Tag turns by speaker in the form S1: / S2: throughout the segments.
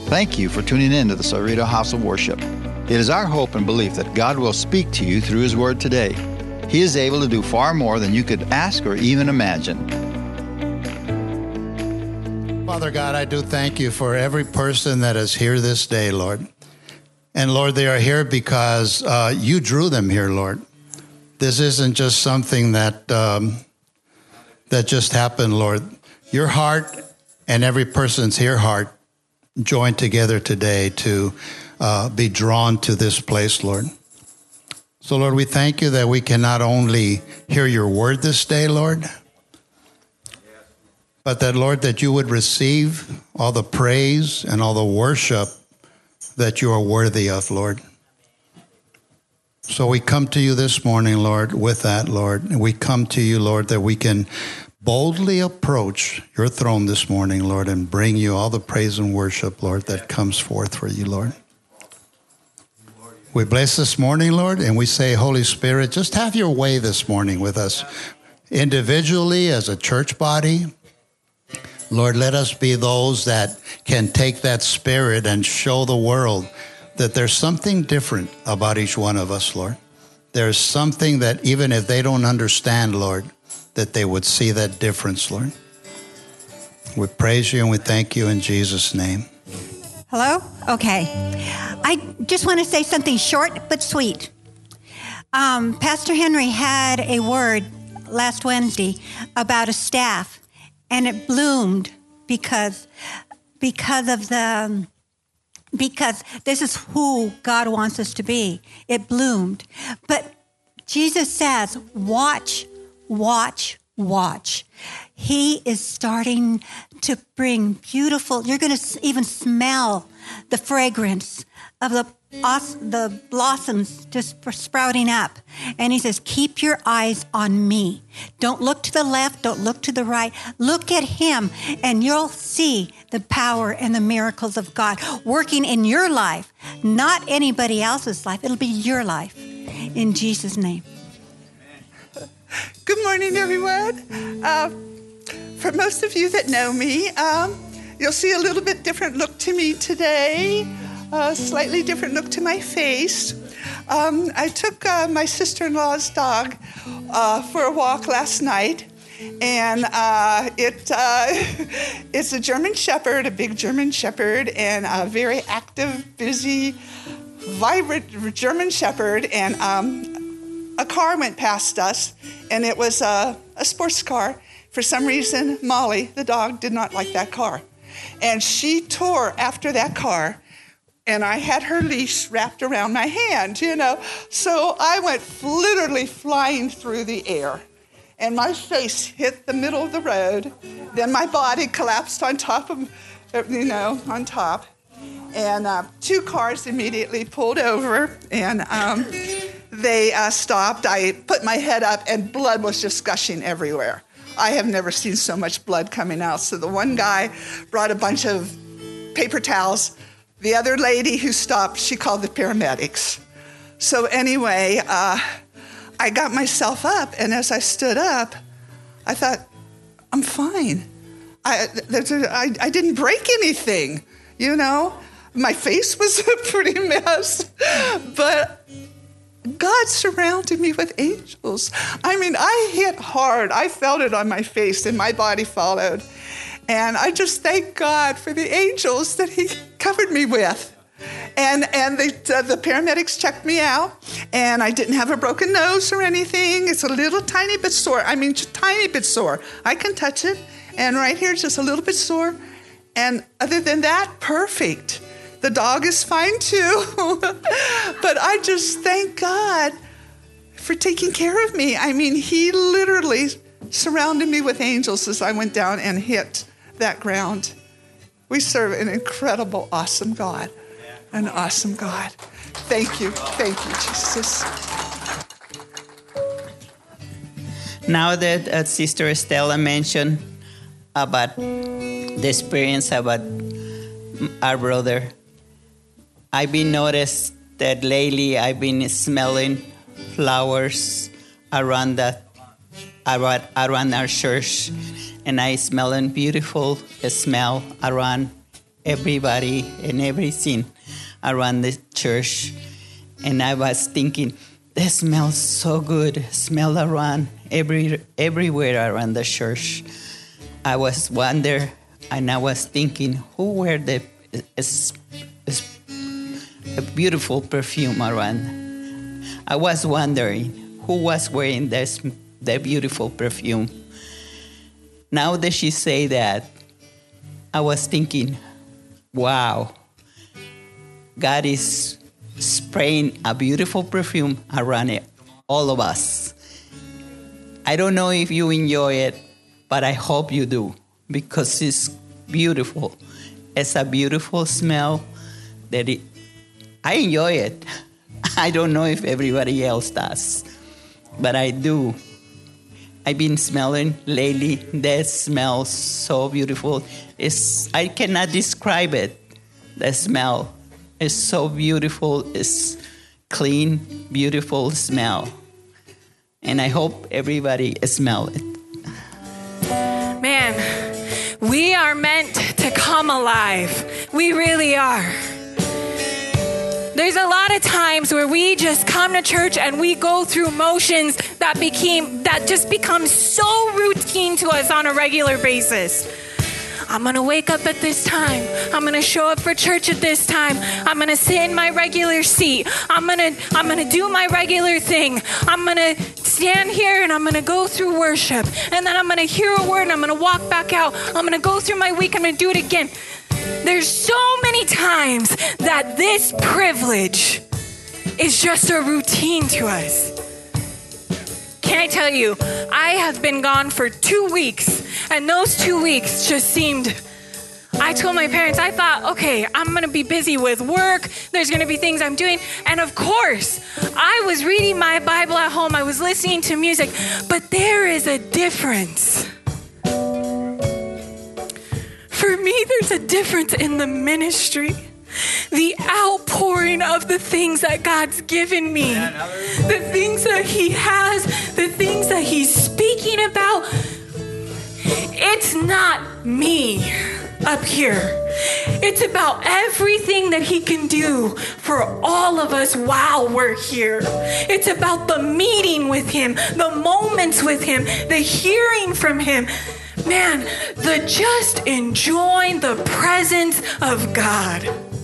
S1: Thank you for tuning in to the Cerrito House of Worship. It is our hope and belief that God will speak to you through His Word today. He is able to do far more than you could ask or even imagine.
S2: Father God, I do thank you for every person that is here this day, Lord. And Lord, they are here because you drew them here, Lord. This isn't just something that just happened, Lord. Your heart and every person's here heart joined together today to be drawn to this place, Lord. So, Lord, we thank you that we can not only hear your word this day, Lord, but that, Lord, that you would receive all the praise and all the worship that you are worthy of, Lord. So we come to you this morning, Lord, with that, Lord. And we come to you, Lord, that we can boldly approach your throne this morning, Lord, and bring you all the praise and worship, Lord, that comes forth for you, Lord. We bless this morning, Lord, and we say, Holy Spirit, just have your way this morning with us, individually as a church body. Lord, let us be those that can take that spirit and show the world that there's something different about each one of us, Lord. There's something that even if they don't understand, Lord, that they would see that difference, Lord. We praise you and we thank you in Jesus' name.
S3: Hello? Okay. I just want to say something short but sweet. Pastor Henry had a word last Wednesday about a staff, and it bloomed because this is who God wants us to be. It bloomed. But Jesus says, watch, watch, watch. He is starting to bring beautiful, you're going to even smell the fragrance of the blossoms just sprouting up. And he says, keep your eyes on me. Don't look to the left. Don't look to the right. Look at him and you'll see the power and the miracles of God working in your life, not anybody else's life. It'll be your life in Jesus' name.
S4: Good morning, everyone. For most of you that know me, you'll see a little bit different look to me today, a slightly different look to my face. I took my sister-in-law's dog for a walk last night, and it's a German Shepherd, a big German Shepherd, and a very active, busy, vibrant German Shepherd, and a car went past us, and it was a sports car. For some reason, Molly, the dog, did not like that car. And she tore after that car, and I had her leash wrapped around my hand, you know. So I went literally flying through the air, and my face hit the middle of the road. Then my body collapsed on top of, on top. And two cars immediately pulled over, and they stopped. I put my head up, and blood was just gushing everywhere. I have never seen so much blood coming out. So the one guy brought a bunch of paper towels. The other lady who stopped, she called the paramedics. So anyway, I got myself up, and as I stood up, I thought, I'm fine. I didn't break anything, you know. My face was a pretty mess, but God surrounded me with angels. I mean, I hit hard. I felt it on my face, and my body followed. And I just thank God for the angels that he covered me with. And the paramedics checked me out, and I didn't have a broken nose or anything. It's a little tiny bit sore. I mean, just tiny bit sore. I can touch it, and right here it's just a little bit sore. And other than that, perfect. The dog is fine too. But I just thank God for taking care of me. I mean, he literally surrounded me with angels as I went down and hit that ground. We serve an incredible, awesome God. An awesome God. Thank you. Thank you, Jesus.
S5: Now that Sister Estella mentioned about the experience about our brother, I've been noticed that lately I've been smelling flowers around our church, and I smell a beautiful smell around everybody and everything around the church. And I was thinking, this smells so good. Smell around everywhere around the church. I was wondering, and I was thinking, who wear a beautiful perfume around? I was wondering who was wearing the beautiful perfume. Now that she say that, I was thinking, wow, God is spraying a beautiful perfume around it, all of us. I don't know if you enjoy it, but I hope you do, because it's beautiful. It's a beautiful smell I enjoy it. I don't know if everybody else does, but I do. I've been smelling lately. That smells so beautiful. I cannot describe it. The smell is so beautiful. It's clean, beautiful smell. And I hope everybody smell it.
S6: Man, we are meant to come alive. We really are. There's a lot of times where we just come to church and we go through motions that just become so routine to us on a regular basis. I'm going to wake up at this time. I'm going to show up for church at this time. I'm going to sit in my regular seat. I'm going to do my regular thing. I'm going to stand here and I'm going to go through worship. And then I'm going to hear a word and I'm going to walk back out. I'm going to go through my week. I'm going to do it again. There's so many times that this privilege is just a routine to us. Can I tell you, I have been gone for 2 weeks, and those 2 weeks just seemed, I told my parents, I thought, okay, I'm going to be busy with work. There's going to be things I'm doing. And of course, I was reading my Bible at home. I was listening to music, but there is a difference. For me, there's a difference in the ministry. The outpouring of the things that God's given me, the things that He has, the things that He's speaking about. It's not me up here. It's about everything that He can do for all of us while we're here. It's about the meeting with Him, the moments with Him, the hearing from Him. Man, the just enjoying the presence of God.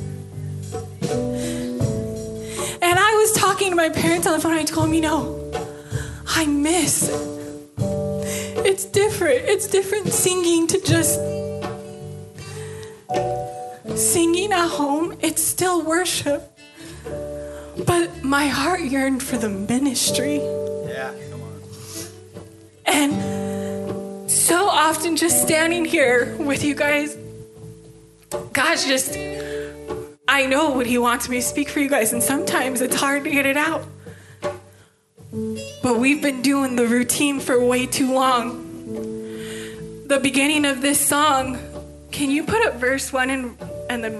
S6: And I was talking to my parents on the phone, and I told them, I miss. It's different. It's different singing to just singing at home. It's still worship. But my heart yearned for the ministry.
S1: Yeah, come on.
S6: And so often just standing here with you guys, God's just, I know what He wants me to speak for you guys, and sometimes it's hard to get it out. But we've been doing the routine for way too long. The beginning of this song, can you put up verse 1 and then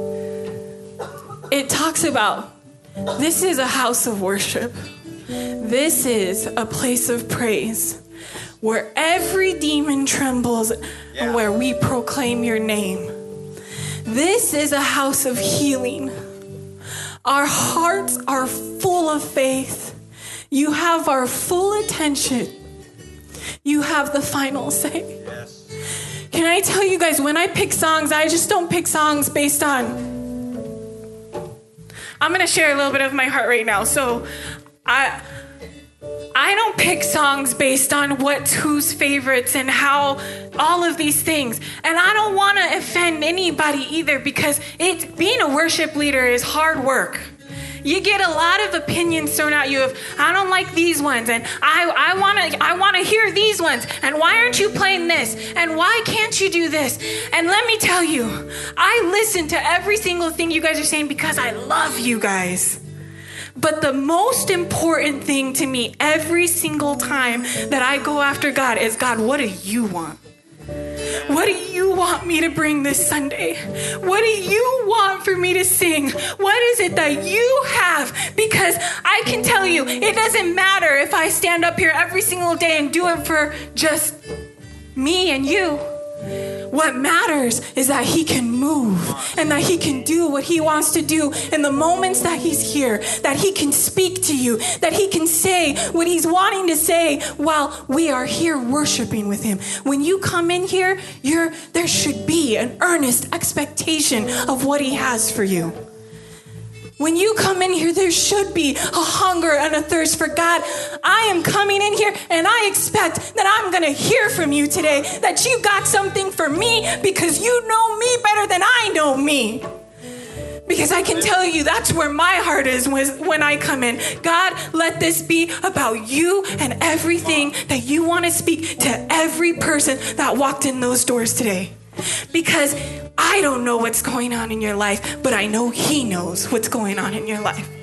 S6: it talks about, this is a house of worship. This is a place of praise where every demon trembles and where we proclaim your name. This is a house of healing. Our hearts are full of faith. You have our full attention. You have the final say.
S1: Yes.
S6: Can I tell you guys, when I pick songs, I just don't pick songs based on... I'm going to share a little bit of my heart right now. So I don't pick songs based on who's favorites and how, all of these things. And I don't want to offend anybody either, because being a worship leader is hard work. You get a lot of opinions thrown at you of, I don't like these ones, and I want to hear these ones, and why aren't you playing this, and why can't you do this? And let me tell you, I listen to every single thing you guys are saying because I love you guys. But the most important thing to me every single time that I go after God is, God, what do you want? What do you want me to bring this Sunday? What do you want for me to sing? What is it that you have? Because I can tell you, it doesn't matter if I stand up here every single day and do it for just me and you. What matters is that he can move and that he can do what he wants to do in the moments that he's here, that he can speak to you, that he can say what he's wanting to say while we are here worshiping with him. When you come in here, there should be an earnest expectation of what he has for you. When you come in here, there should be a hunger and a thirst for God. I am coming in here and I expect that I'm going to hear from you today, that you got something for me because you know me better than I know me. Because I can tell you that's where my heart is when I come in. God, let this be about you and everything that you want to speak to every person that walked in those doors today. Because I don't know what's going on in your life, but I know he knows what's going on in your life.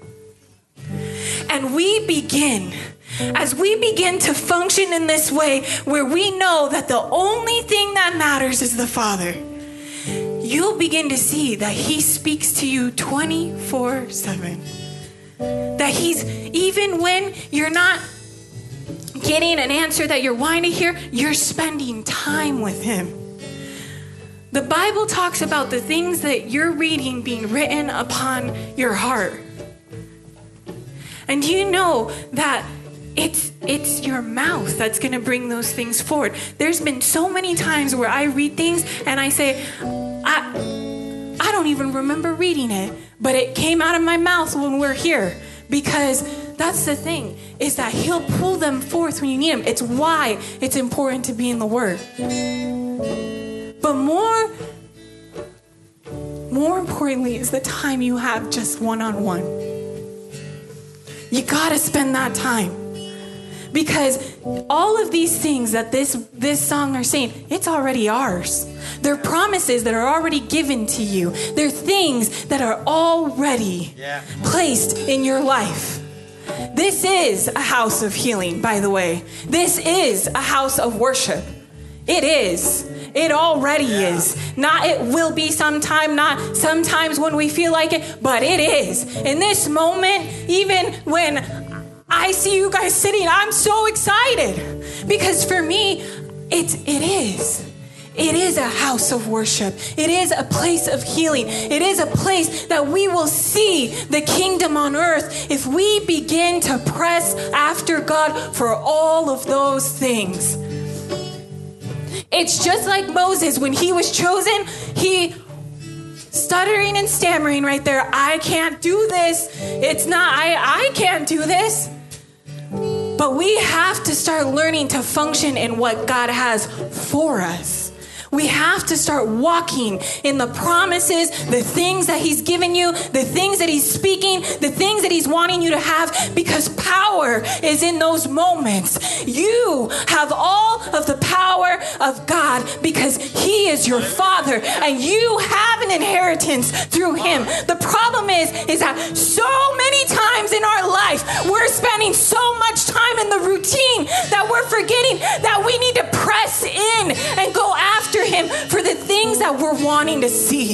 S6: And as we begin to function in this way, where we know that the only thing that matters is the Father, you'll begin to see that he speaks to you 24/7. That he's, even when you're not getting an answer that you're wanting to hear, you're spending time with him. The Bible talks about the things that you're reading being written upon your heart. And you know that it's your mouth that's going to bring those things forward. There's been so many times where I read things and I say, I don't even remember reading it, but it came out of my mouth when we're here. Because that's the thing, is that he'll pull them forth when you need them. It's why it's important to be in the Word. But more importantly is the time you have just one-on-one. You gotta spend that time. Because all of these things that this song are saying, it's already ours. They're promises that are already given to you. They're things that are already placed in your life. This is a house of healing, by the way. This is a house of worship. It is. It already is. Not it will be sometime, not sometimes when we feel like it, but it is. In this moment, even when I see you guys sitting, I'm so excited. Because for me, it is. It is a house of worship. It is a place of healing. It is a place that we will see the kingdom on earth if we begin to press after God for all of those things. It's just like Moses when he was chosen, he stuttering and stammering right there. I can't do this. It's not, I can't do this. But we have to start learning to function in what God has for us. We have to start walking in the promises, the things that he's given you, the things that he's speaking, the things that he's wanting you to have, because power is in those moments. You have all of the power of God because he is your Father and you have an inheritance through him. The problem is that so many times in our life, we're spending so much time in the routine that we're forgetting that we need to press in and go after him for the things that we're wanting to see.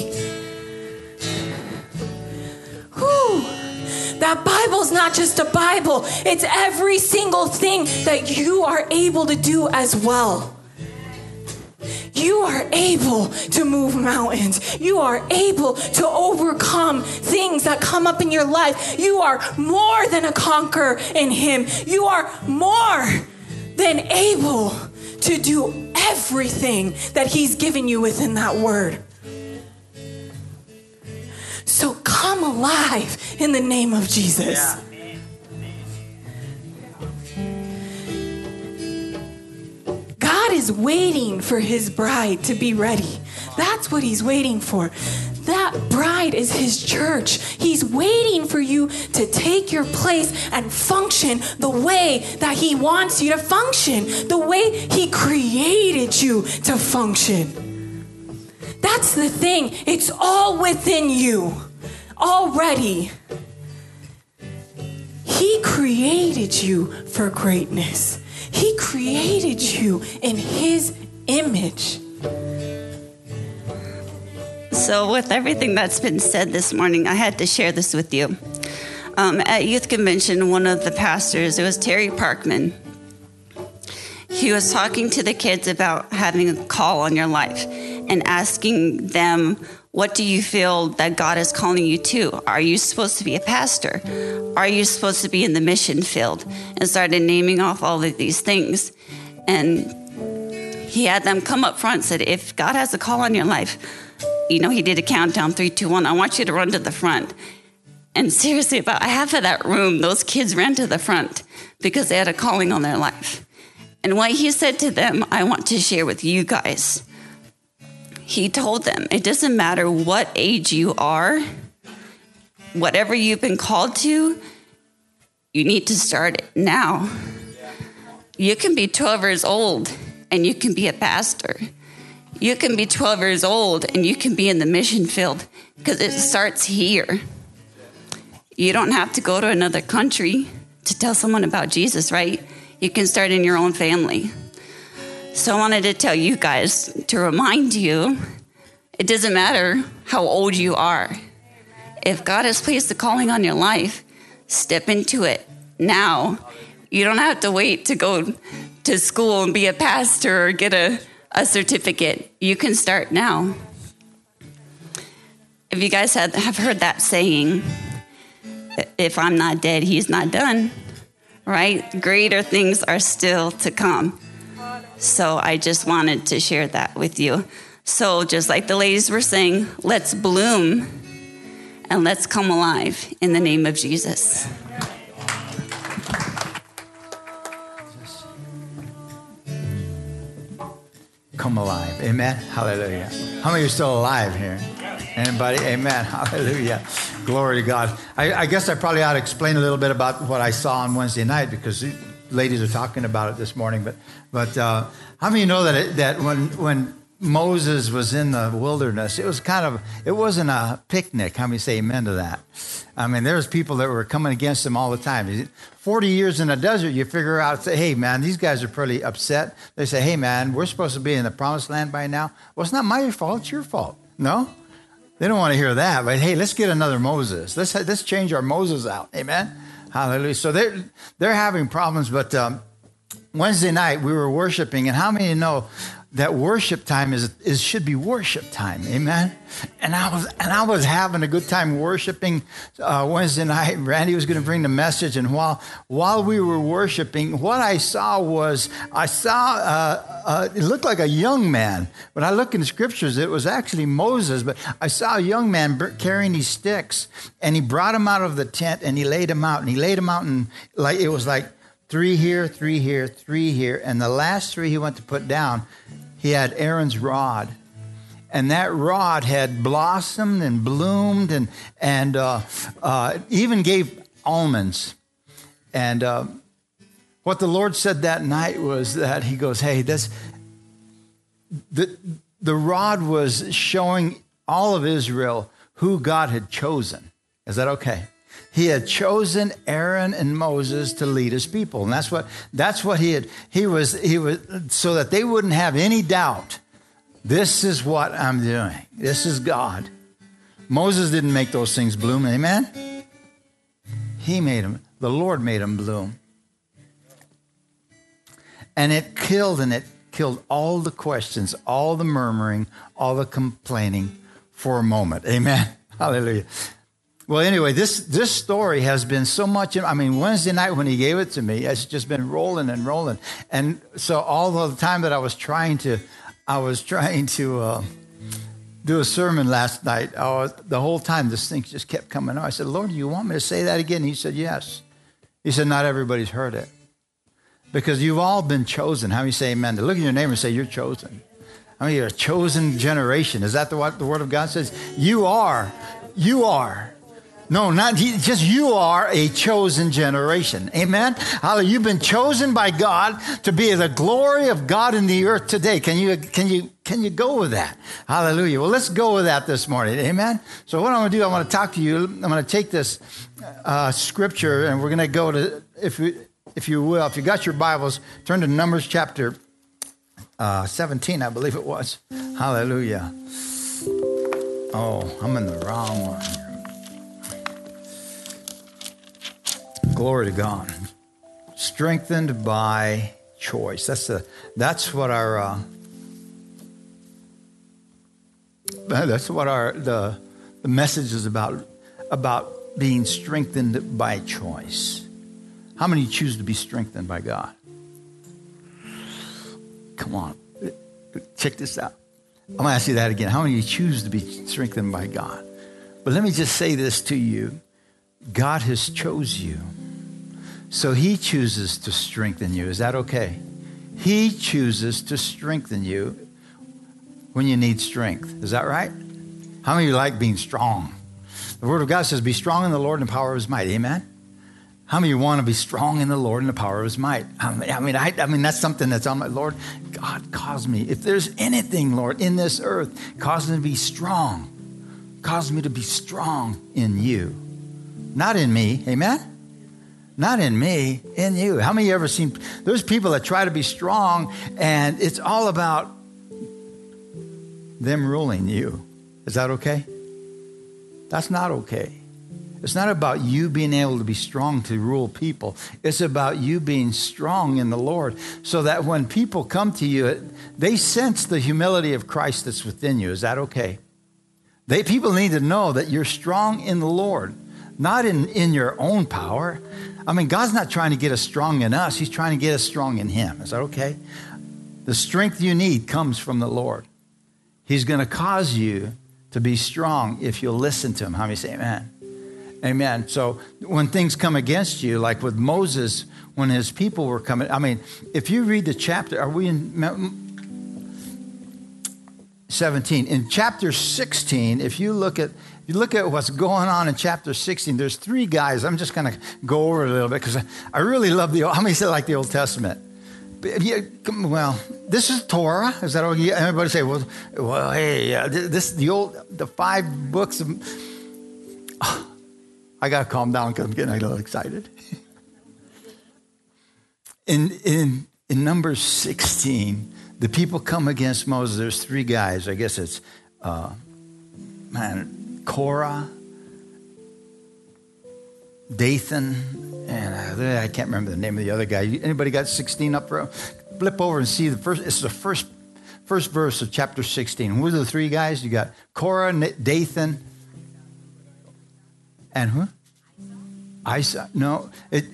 S6: Whew. That Bible's not just a Bible. It's every single thing that you are able to do as well. You are able to move mountains. You are able to overcome things that come up in your life. You are more than a conqueror in him. You are more than able to do everything that he's given you within that word. So come alive in the name of Jesus. God is waiting for his bride to be ready. That's what he's waiting for. That bride is his church. He's waiting for you to take your place and function the way that he wants you to function, the way he created you to function. That's the thing. It's all within you already. He created you for greatness. He created you in his image.
S7: So with everything that's been said this morning, I had to share this with you. At Youth Convention, one of the pastors, it was Terry Parkman. he was talking to the kids about having a call on your life and asking them, what do you feel that God is calling you to? Are you supposed to be a pastor? Are you supposed to be in the mission field? And started naming off all of these things. And he had them come up front and said, if God has a call on your life, he did a countdown, 3, 2, 1. I want you to run to the front. And seriously, about half of that room, those kids ran to the front because they had a calling on their life. And what he said to them, I want to share with you guys. He told them, it doesn't matter what age you are, whatever you've been called to, you need to start it now. You can be 12 years old and you can be a pastor. You can be 12 years old and you can be in the mission field because it starts here. You don't have to go to another country to tell someone about Jesus, right? You can start in your own family. So I wanted to tell you guys, to remind you, it doesn't matter how old you are. If God has placed a calling on your life, step into it now. You don't have to wait to go to school and be a pastor or get a certificate. You can start now. If you guys have heard that saying, if I'm not dead, he's not done, right? Greater things are still to come. So I just wanted to share that with you. So just like the ladies were saying, let's bloom and let's come alive in the name of Jesus.
S1: Come alive. Amen. Hallelujah. How many are still alive here? Anybody? Amen. Hallelujah. Glory to God. I guess I probably ought to explain a little bit about what I saw on Wednesday night, because ladies are talking about it this morning. But how many know that when Moses was in the wilderness, it wasn't a picnic? How many say amen to that? I mean, there's people that were coming against him all the time. 40 years in the desert, you figure out, say, hey, man, these guys are pretty upset. They say, hey, man, we're supposed to be in the promised land by now. Well, it's not my fault. It's your fault. No? They don't want to hear that. But, hey, let's get another Moses. Let's change our Moses out. Amen? Hallelujah. So they're having problems. But Wednesday night, we were worshiping. And how many know that worship time should be worship time? Amen. And I was having a good time worshiping Wednesday night. Randy was going to bring the message, and while we were worshiping, what I saw it looked like a young man. When I look in the scriptures, it was actually Moses, but I saw a young man carrying these sticks, and he brought them out of the tent, and he laid them out, and like it was like 3 here, 3 here, 3 here. And the last 3 he went to put down, he had Aaron's rod. And that rod had blossomed and bloomed and even gave almonds. And what the Lord said that night was that he goes, hey, the rod was showing all of Israel who God had chosen. Is that okay? He had chosen Aaron and Moses to lead his people. And that's what he was so that they wouldn't have any doubt. This is what I'm doing. This is God. Moses didn't make those things bloom. Amen. He made them. The Lord made them bloom. And it killed all the questions, all the murmuring, all the complaining for a moment. Amen. Hallelujah. Well, anyway, this story has been so much. I mean, Wednesday night when he gave it to me, it's just been rolling and rolling. And so all the time that I was trying to do a sermon last night, the whole time this thing just kept coming out. I said, Lord, do you want me to say that again? He said, yes. He said, not everybody's heard it. Because you've all been chosen. How many say amen? Look at your neighbor and say, you're chosen. I mean, you're a chosen generation. Is that what the Word of God says? You are. No, not just you are a chosen generation. Amen? Hallelujah. You've been chosen by God to be the glory of God in the earth today. Can you go with that? Hallelujah. Well, let's go with that this morning. Amen? So what I'm going to do, I want to talk to you. I'm going to take this scripture, and we're going to go to, if you will, if you got your Bibles, turn to Numbers chapter 17, I believe it was. Hallelujah. Oh, I'm in the wrong one. Glory to God. Strengthened by choice. That's what our the message is about being strengthened by choice. How many choose to be strengthened by God? Come on, check this out. I'm going to ask you that again. How many of you choose to be strengthened by God? But let me just say this to you. God has chose you. So he chooses to strengthen you. Is that okay? He chooses to strengthen you when you need strength. Is that right? How many of you like being strong? The Word of God says, be strong in the Lord and the power of his might. Amen? How many of you want to be strong in the Lord and the power of his might? I mean, that's something that's on my Lord. God, cause me. If there's anything, Lord, in this earth, cause me to be strong. Cause me to be strong in you. Not in me. Amen? Not in me, in you. How many of you ever seen, there's people that try to be strong and it's all about them ruling you. Is that okay? That's not okay. It's not about you being able to be strong to rule people. It's about you being strong in the Lord so that when people come to you, they sense the humility of Christ that's within you. Is that okay? People need to know that you're strong in the Lord, not in your own power. I mean, God's not trying to get us strong in us. He's trying to get us strong in him. Is that okay? The strength you need comes from the Lord. He's going to cause you to be strong if you'll listen to him. How many say amen? Amen. So when things come against you, like with Moses, when his people were coming, I mean, if you read the chapter, are we in 17? In chapter 16, if you look at what's going on in chapter 16, there's three guys. I'm just going to go over it a little bit because I really love how many say like the Old Testament? Well, this is Torah. Is that okay? Everybody say, well, hey, this the 5 books of. I got to calm down because I'm getting a little excited. In Numbers 16, the people come against Moses. There's 3 guys. I guess it's Korah, Dathan, and I can't remember the name of the other guy. Anybody got 16 up for? Flip over and see the first. It's the first verse of chapter 16. Who are the 3 guys? You got Korah, Dathan, and who? Isaac. No.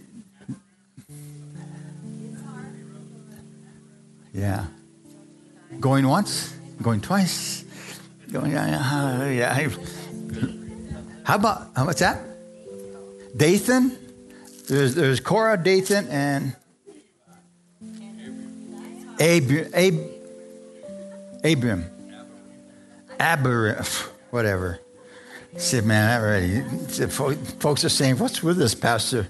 S1: Yeah. Going once, going twice, going. Hallelujah. How about what's that? Dathan. There's Korah, Dathan, and Abram, whatever. Said, man, already. Folks are saying, "What's with this, Pastor?"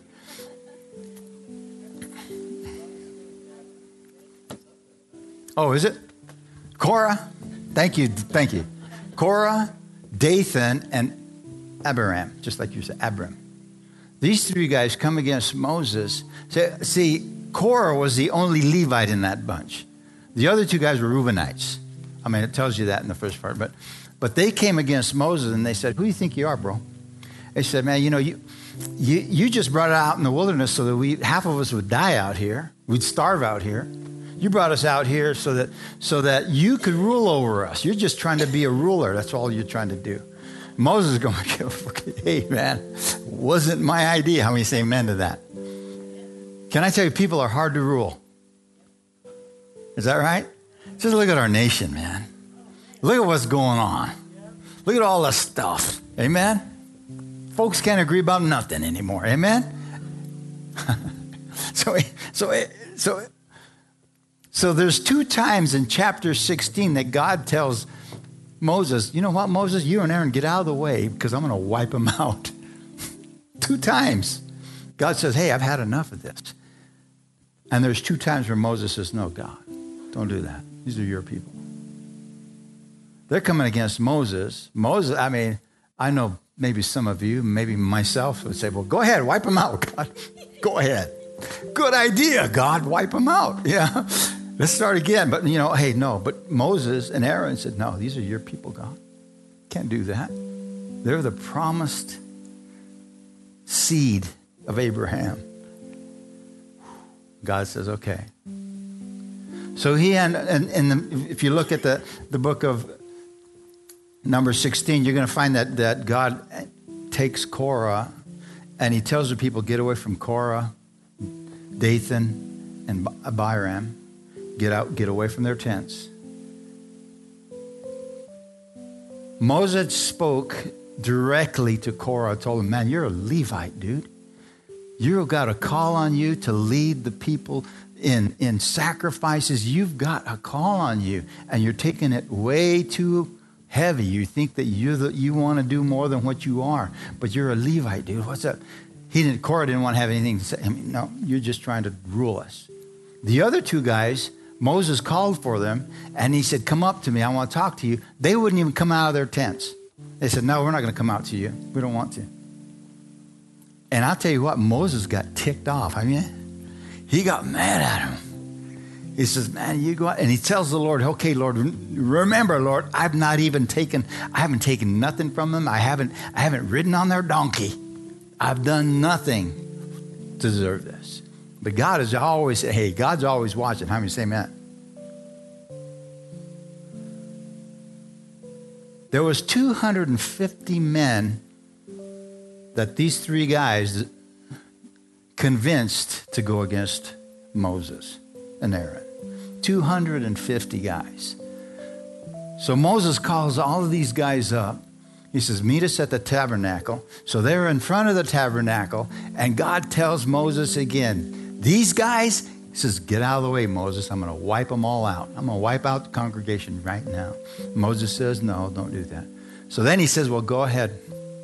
S1: Oh, is it Korah? Thank you. Korah, Dathan, and Abiram, just like you said, Abram. These 3 guys come against Moses. See, Korah was the only Levite in that bunch. The other 2 guys were Reubenites. I mean, it tells you that in the first part. But they came against Moses and they said, "Who do you think you are, bro?" They said, "Man, you just brought it out in the wilderness so that half of us would die out here. We'd starve out here. You brought us out here so that you could rule over us. You're just trying to be a ruler. That's all you're trying to do." Moses is going, "Hey, man, wasn't my idea." How many say amen to that? Can I tell you, people are hard to rule? Is that right? Just look at our nation, man. Look at what's going on. Look at all the stuff. Amen? Folks can't agree about nothing anymore. Amen? So there's 2 times in chapter 16 that God tells Moses, "You know what, Moses, you and Aaron get out of the way because I'm going to wipe them out." 2 times. God says, "Hey, I've had enough of this." And there's 2 times where Moses says, "No, God, don't do that. These are your people." They're coming against Moses. Moses, I mean, I know maybe some of you, maybe myself would say, "Well, go ahead, wipe them out, God. Go ahead. Good idea, God, wipe them out." Yeah. Let's start again. But, hey, no. But Moses and Aaron said, "No, these are your people, God. Can't do that. They're the promised seed of Abraham." God says, "Okay, So if you look at the book of Numbers 16, you're going to find that God takes Korah and he tells the people, get away from Korah, Dathan, and Abiram. Get away from their tents. Moses spoke directly to Korah, told him, man, you're a Levite, dude. You've got a call on you to lead the people in sacrifices. You've got a call on you, and you're taking it way too heavy. You think that you want to do more than what you are, but you're a Levite, dude. What's up? Korah didn't want to have anything to say. I mean, no, you're just trying to rule us. The other two guys, Moses called for them, and he said, come up to me. I want to talk to you. They wouldn't even come out of their tents. They said, no, we're not going to come out to you. We don't want to. And I'll tell you what, Moses got ticked off. I mean, he got mad at him. He says, man, you go out. And he tells the Lord, okay, Lord, remember, Lord, I haven't taken nothing from them. I haven't ridden on their donkey. I've done nothing to deserve this. But God is always, hey, God's always watching. How many say amen? There was 250 men that these three guys convinced to go against Moses and Aaron. 250 guys. So Moses calls all of these guys up. He says, meet us at the tabernacle. So they're in front of the tabernacle, and God tells Moses again, these guys, he says, get out of the way, Moses. I'm going to wipe them all out. I'm going to wipe out the congregation right now. Moses says, no, don't do that. So then he says, well, go ahead.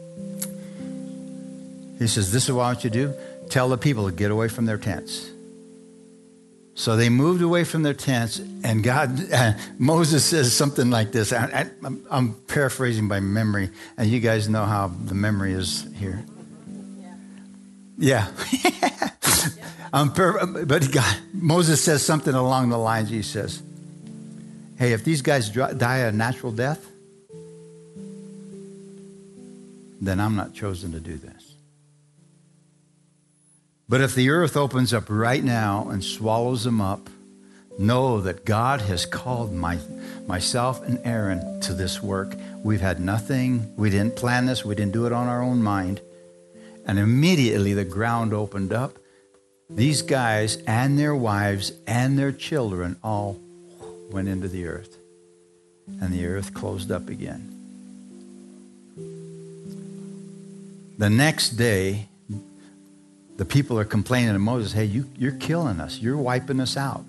S1: He says, this is what I want you to do. Tell the people to get away from their tents. So they moved away from their tents, and Moses says something like this. I'm paraphrasing by memory, and you guys know how the memory is here. Yeah. Moses says something along the lines. He says, hey, if these guys die a natural death, then I'm not chosen to do this. But if the earth opens up right now and swallows them up, know that God has called myself and Aaron to this work. We've had nothing. We didn't plan this. We didn't do it on our own mind. And immediately the ground opened up. These guys and their wives and their children all went into the earth. And the earth closed up again. The next day, the people are complaining to Moses, hey, you're killing us. You're wiping us out.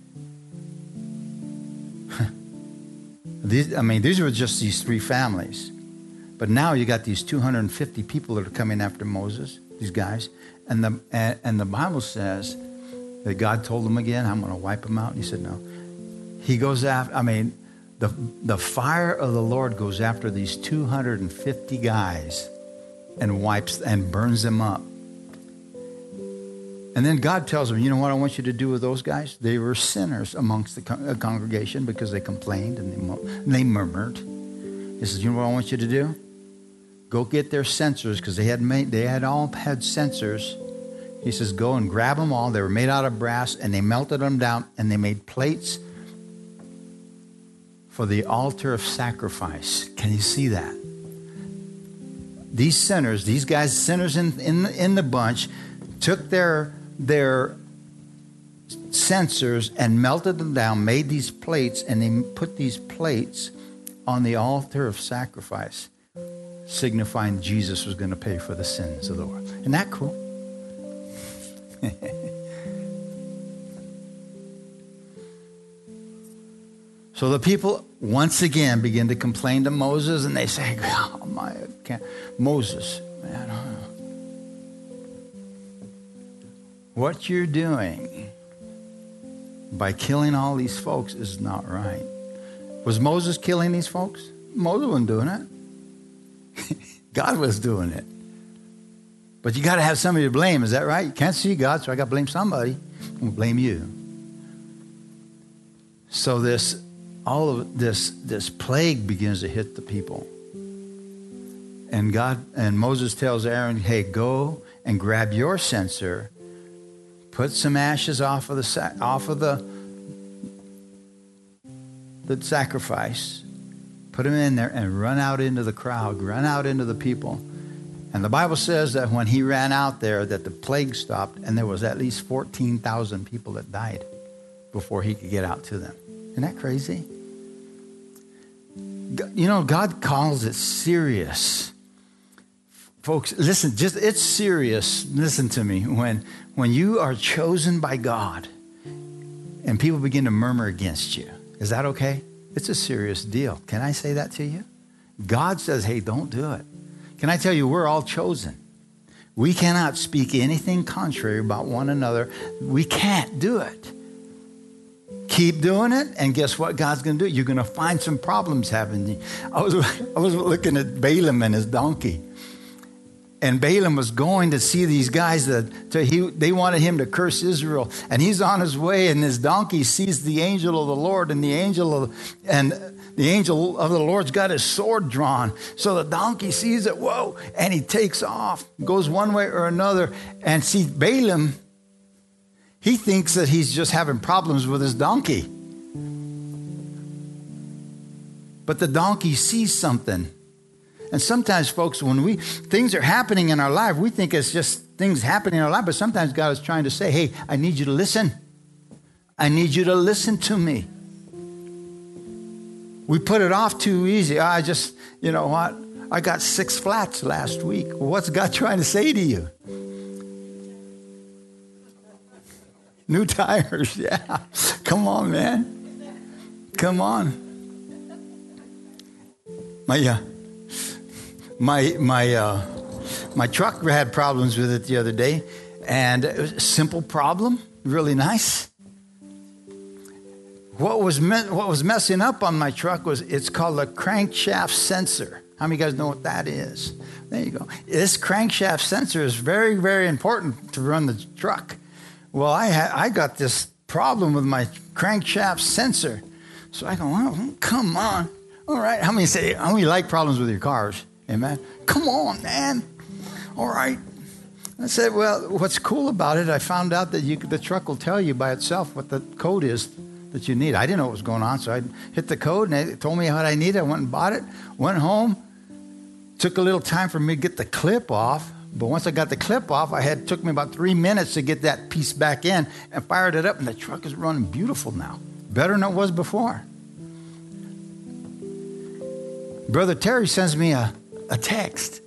S1: These were just these three families. But now you got these 250 people that are coming after Moses, these guys. And the Bible says that God told them again, I'm going to wipe them out. And he said, no. He goes after, the fire of the Lord goes after these 250 guys and wipes and burns them up. And then God tells them, you know what I want you to do with those guys? They were sinners amongst the congregation because they complained and they murmured. He says, you know what I want you to do? Go get their censers, because they had all had censers. He says, go and grab them all. They were made out of brass, and they melted them down, and they made plates for the altar of sacrifice. Can you see that? These sinners, these guys, sinners in the bunch, took their censers and melted them down, made these plates, and they put these plates on the altar of sacrifice, signifying Jesus was going to pay for the sins of the world. Isn't that cool? So the people once again begin to complain to Moses, and they say, oh my, Moses, man, what you're doing by killing all these folks is not right. Was Moses killing these folks? Moses wasn't doing it. God was doing it. But you got to have somebody to blame. Is that right? You can't see God, so I got to blame somebody. I'm going to blame you. So this plague begins to hit the people. And Moses tells Aaron, hey, go and grab your censer, put some ashes off of the sacrifice, put him in there, and run out into the crowd, run out into the people. And the Bible says that when he ran out there, that the plague stopped, and there was at least 14,000 people that died before he could get out to them. Isn't that crazy? You know, God calls it serious. Folks, listen, it's serious. Listen to me. When you are chosen by God and people begin to murmur against you, is that okay? It's a serious deal. Can I say that to you? God says, hey, don't do it. Can I tell you, we're all chosen. We cannot speak anything contrary about one another. We can't do it. Keep doing it, and guess what God's going to do? You're going to find some problems happening. I was looking at Balaam and his donkey. And Balaam was going to see these guys they wanted him to curse Israel. And he's on his way, and his donkey sees the angel of the Lord, and the angel of the Lord's got his sword drawn. So the donkey sees it, whoa, and he takes off, goes one way or another. And see, Balaam, he thinks that he's just having problems with his donkey. But the donkey sees something. And sometimes, folks, when things are happening in our life, we think it's just things happening in our life. But sometimes God is trying to say, hey, I need you to listen. I need you to listen to me. We put it off too easy. You know what? I got 6 flats last week. Well, what's God trying to say to you? New tires, yeah. Come on, man. Come on. My truck had problems with it the other day, and it was a simple problem, really nice. What was messing up on my truck it's called a crankshaft sensor. How many of you guys know what that is? There you go. This crankshaft sensor is very, very important to run the truck. Well, I got this problem with my crankshaft sensor. So I go, well, come on. All right. How many like problems with your cars? Amen. Come on, man. All right. I said, well, what's cool about it, I found out that the truck will tell you by itself what the code is that you need. I didn't know what was going on, so I hit the code, and they told me what I needed. I went and bought it, went home. Took a little time for me to get the clip off, but once I got the clip off, it took me about 3 minutes to get that piece back in and fired it up, and the truck is running beautiful now. Better than it was before. Brother Terry sends me a text.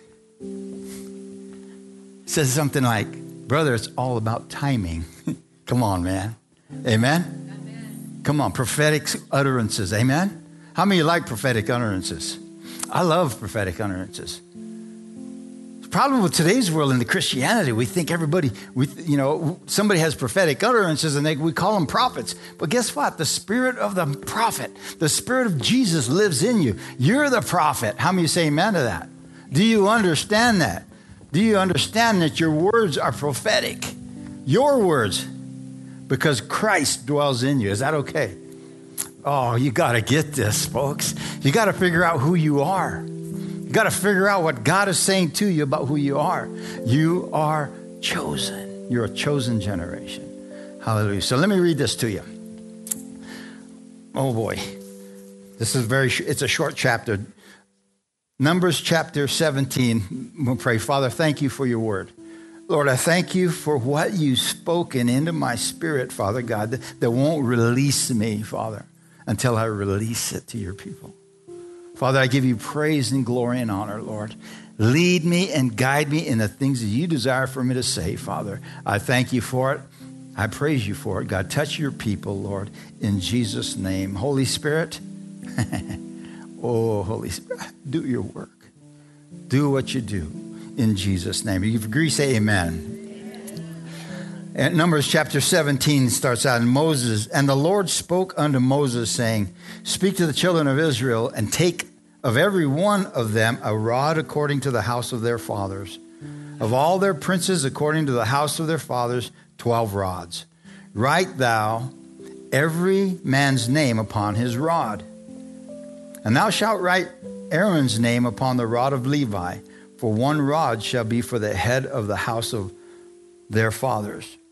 S1: Says something like, brother, it's all about timing. Come on, man. Amen? Come on, prophetic utterances. Amen? How many of you like prophetic utterances? I love prophetic utterances. The problem with today's world in the Christianity, we think somebody has prophetic utterances and we call them prophets. But guess what? The spirit of the prophet, the spirit of Jesus lives in you. You're the prophet. How many say amen to that? Do you understand that? Do you understand that your words are prophetic? Your words, because Christ dwells in you. Is that okay? Oh, you got to get this, folks. You got to figure out who you are. You got to figure out what God is saying to you about who you are. You are chosen. You're a chosen generation. Hallelujah. So let me read this to you. Oh boy. This is it's a short chapter. Numbers chapter 17. We'll pray. Father, thank you for your word. Lord, I thank you for what you've spoken into my spirit, Father God, that won't release me, Father, until I release it to your people. Father, I give you praise and glory and honor, Lord. Lead me and guide me in the things that you desire for me to say, Father. I thank you for it. I praise you for it. God, touch your people, Lord, in Jesus' name. Holy Spirit, oh, Holy Spirit, do your work. Do what you do in Jesus' name. If you agree, say amen. And Numbers chapter 17 starts out in Moses. And the Lord spoke unto Moses, saying, speak to the children of Israel and take of every one of them a rod according to the house of their fathers. Of all their princes according to the house of their fathers, 12 rods. Write thou every man's name upon his rod. And thou shalt write Aaron's name upon the rod of Levi, for one rod shall be for the head of the house of their fathers.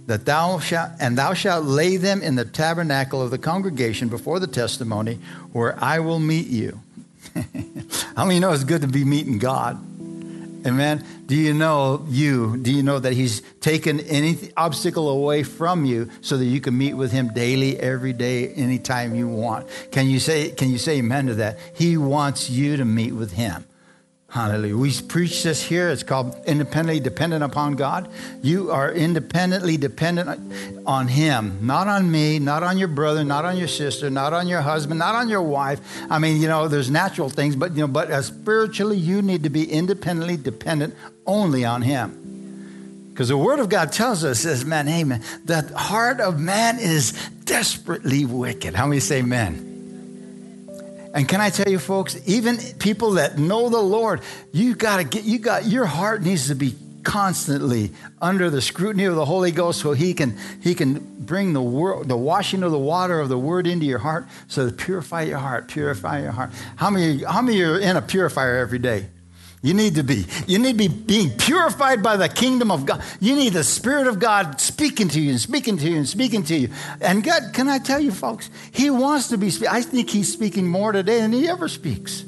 S1: that thou shalt lay them in the tabernacle of the congregation before the testimony, where I will meet you. How many know it's good to be meeting God? Amen. Do you know that he's taken any obstacle away from you so that you can meet with him daily, every day, anytime you want? Can you say amen to that? He wants you to meet with him. Hallelujah. We preach this here. It's called independently dependent upon God. You are independently dependent on him, not on me, not on your brother, not on your sister, not on your husband, not on your wife. I mean, there's natural things, but as spiritually, you need to be independently dependent only on him. Because the word of God tells us, says, man, amen, the heart of man is desperately wicked. How many say amen? And can I tell you, folks, even people that know the Lord, your heart needs to be constantly under the scrutiny of the Holy Ghost, so he can bring the washing of the water of the word into your heart, so to purify your heart. How many are in a purifier every day? You need to be being purified by the kingdom of God. You need the Spirit of God speaking to you and speaking to you and speaking to you. And God, can I tell you, folks, he wants to be speaking. I think he's speaking more today than he ever speaks.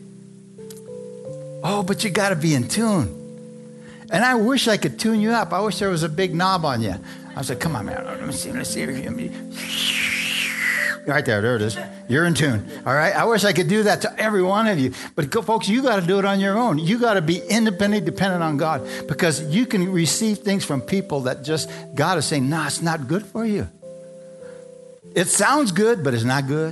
S1: Oh, but you got to be in tune. And I wish I could tune you up. I wish there was a big knob on you. I was like, come on, man. Let me see. Right there it is. You're in tune. All right. I wish I could do that to every one of you. But folks, you got to do it on your own. You got to be independently dependent on God, because you can receive things from people that just God is saying, no, it's not good for you. It sounds good, but it's not good.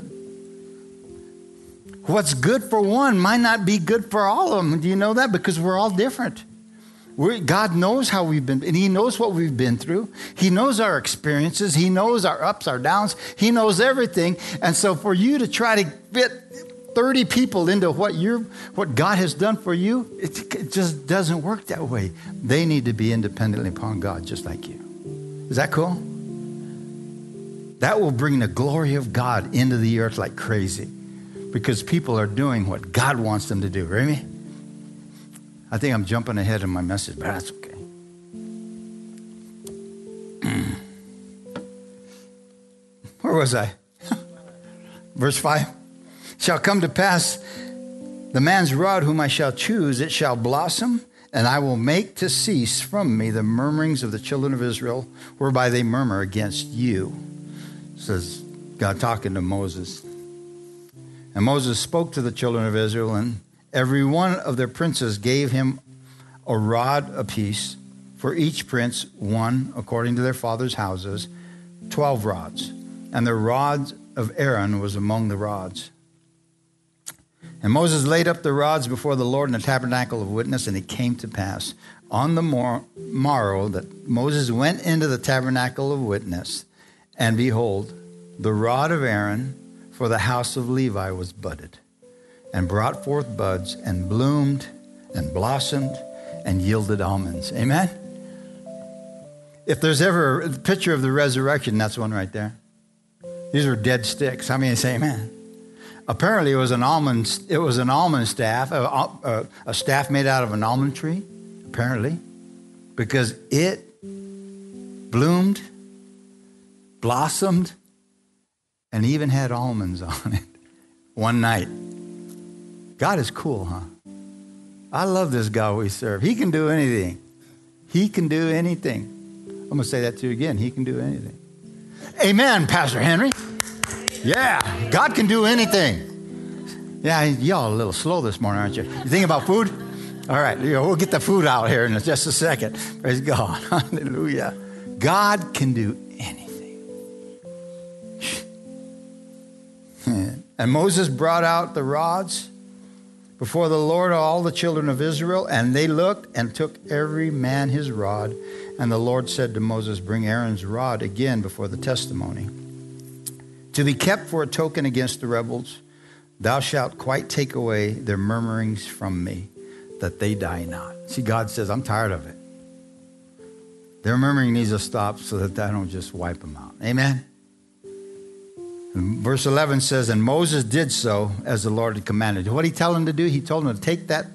S1: What's good for one might not be good for all of them. Do you know that? Because we're all different. God knows how we've been, and he knows what we've been through. He knows our experiences. He knows our ups, our downs. He knows everything. And so for you to try to fit 30 people into what God has done for you, it just doesn't work that way. They need to be independently upon God, just like you. Is that cool? That will bring the glory of God into the earth like crazy, because people are doing what God wants them to do. Right? I think I'm jumping ahead in my message, but that's okay. Where was I? Verse 5. Shall come to pass, the man's rod whom I shall choose, it shall blossom, and I will make to cease from me the murmurings of the children of Israel, whereby they murmur against you. Says God talking to Moses. And Moses spoke to the children of Israel, and every one of their princes gave him a rod apiece, for each prince one according to their father's houses, 12 rods. And the rod of Aaron was among the rods. And Moses laid up the rods before the Lord in the tabernacle of witness, and it came to pass on the morrow that Moses went into the tabernacle of witness, and behold, the rod of Aaron for the house of Levi was budded, and brought forth buds, and bloomed, and blossomed, and yielded almonds. Amen? If there's ever a picture of the resurrection, that's one right there. These are dead sticks. How many say amen? Apparently, it was an almond staff, a staff made out of an almond tree, apparently, because it bloomed, blossomed, and even had almonds on it one night. God is cool, huh? I love this God we serve. He can do anything. He can do anything. I'm going to say that to you again. He can do anything. Amen, Pastor Henry. Yeah, God can do anything. Yeah, y'all a little slow this morning, aren't you? You thinking about food? All right, we'll get the food out here in just a second. Praise God. Hallelujah. God can do anything. And Moses brought out the rods before the Lord all the children of Israel, and they looked and took every man his rod. And the Lord said to Moses, bring Aaron's rod again before the testimony, to be kept for a token against the rebels. Thou shalt quite take away their murmurings from me, that they die not. See, God says, I'm tired of it. Their murmuring needs to stop so that I don't just wipe them out. Amen? And verse 11 says, and Moses did so as the Lord had commanded. What did he tell him to do? He told him to take that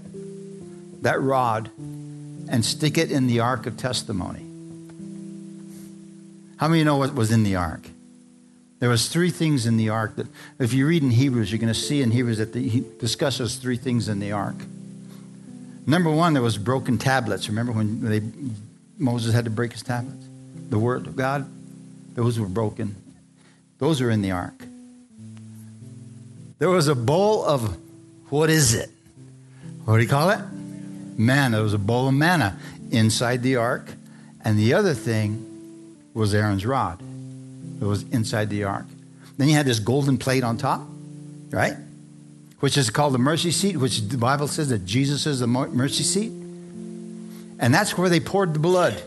S1: rod and stick it in the ark of testimony. How many know what was in the ark? There was 3 things in the ark that, if you read in Hebrews, you're going to see in Hebrews that he discusses 3 things in the ark. Number 1, there was broken tablets. Remember when Moses had to break his tablets? The word of God, those were broken. Those are in the ark. There was a bowl of, what is it? What do you call it? Manna. There was a bowl of manna inside the ark. And the other thing was Aaron's rod. It was inside the ark. Then you had this golden plate on top, right? Which is called the mercy seat, which the Bible says that Jesus is the mercy seat. And that's where they poured the blood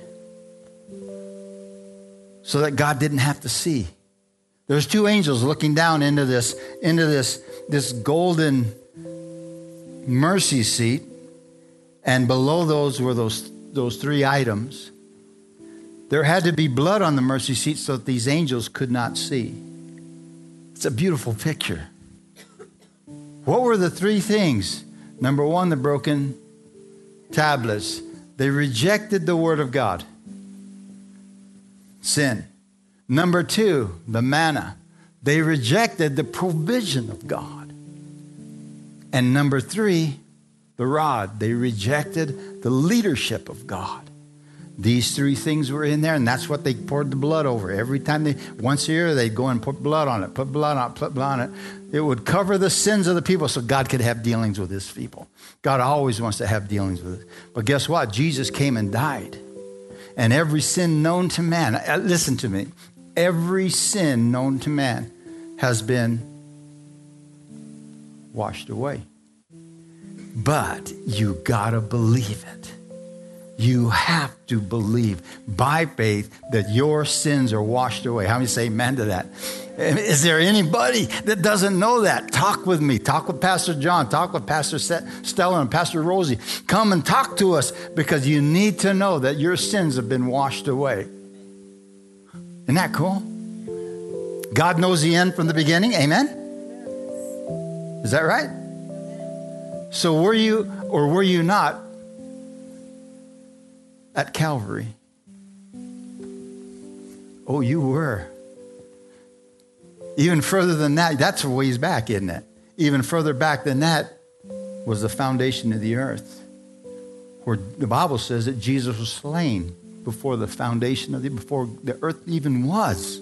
S1: so that God didn't have to see. There's 2 angels looking down into this golden mercy seat, and below those were those 3 items. There had to be blood on the mercy seat so that these angels could not see. It's a beautiful picture. What were the 3 things? Number 1, the broken tablets. They rejected the word of God. Sin. Number 2, the manna. They rejected the provision of God. And number 3, the rod. They rejected the leadership of God. These 3 things were in there, and that's what they poured the blood over. Every time once a year, they'd go and put blood on it, put blood on it, put blood on it. It would cover the sins of the people so God could have dealings with his people. God always wants to have dealings with us. But guess what? Jesus came and died. And every sin known to man, listen to me, every sin known to man has been washed away. But you gotta believe it. You have to believe by faith that your sins are washed away. How many say amen to that? Is there anybody that doesn't know that? Talk with me. Talk with Pastor John. Talk with Pastor Stella and Pastor Rosie. Come and talk to us because you need to know that your sins have been washed away. Isn't that cool? God knows the end from the beginning. Amen? Is that right? So were you or were you not at Calvary? Oh, you were. Even further than that, that's a ways back, isn't it? Even further back than that was the foundation of the earth, where the Bible says that Jesus was slain before the foundation of before the earth even was.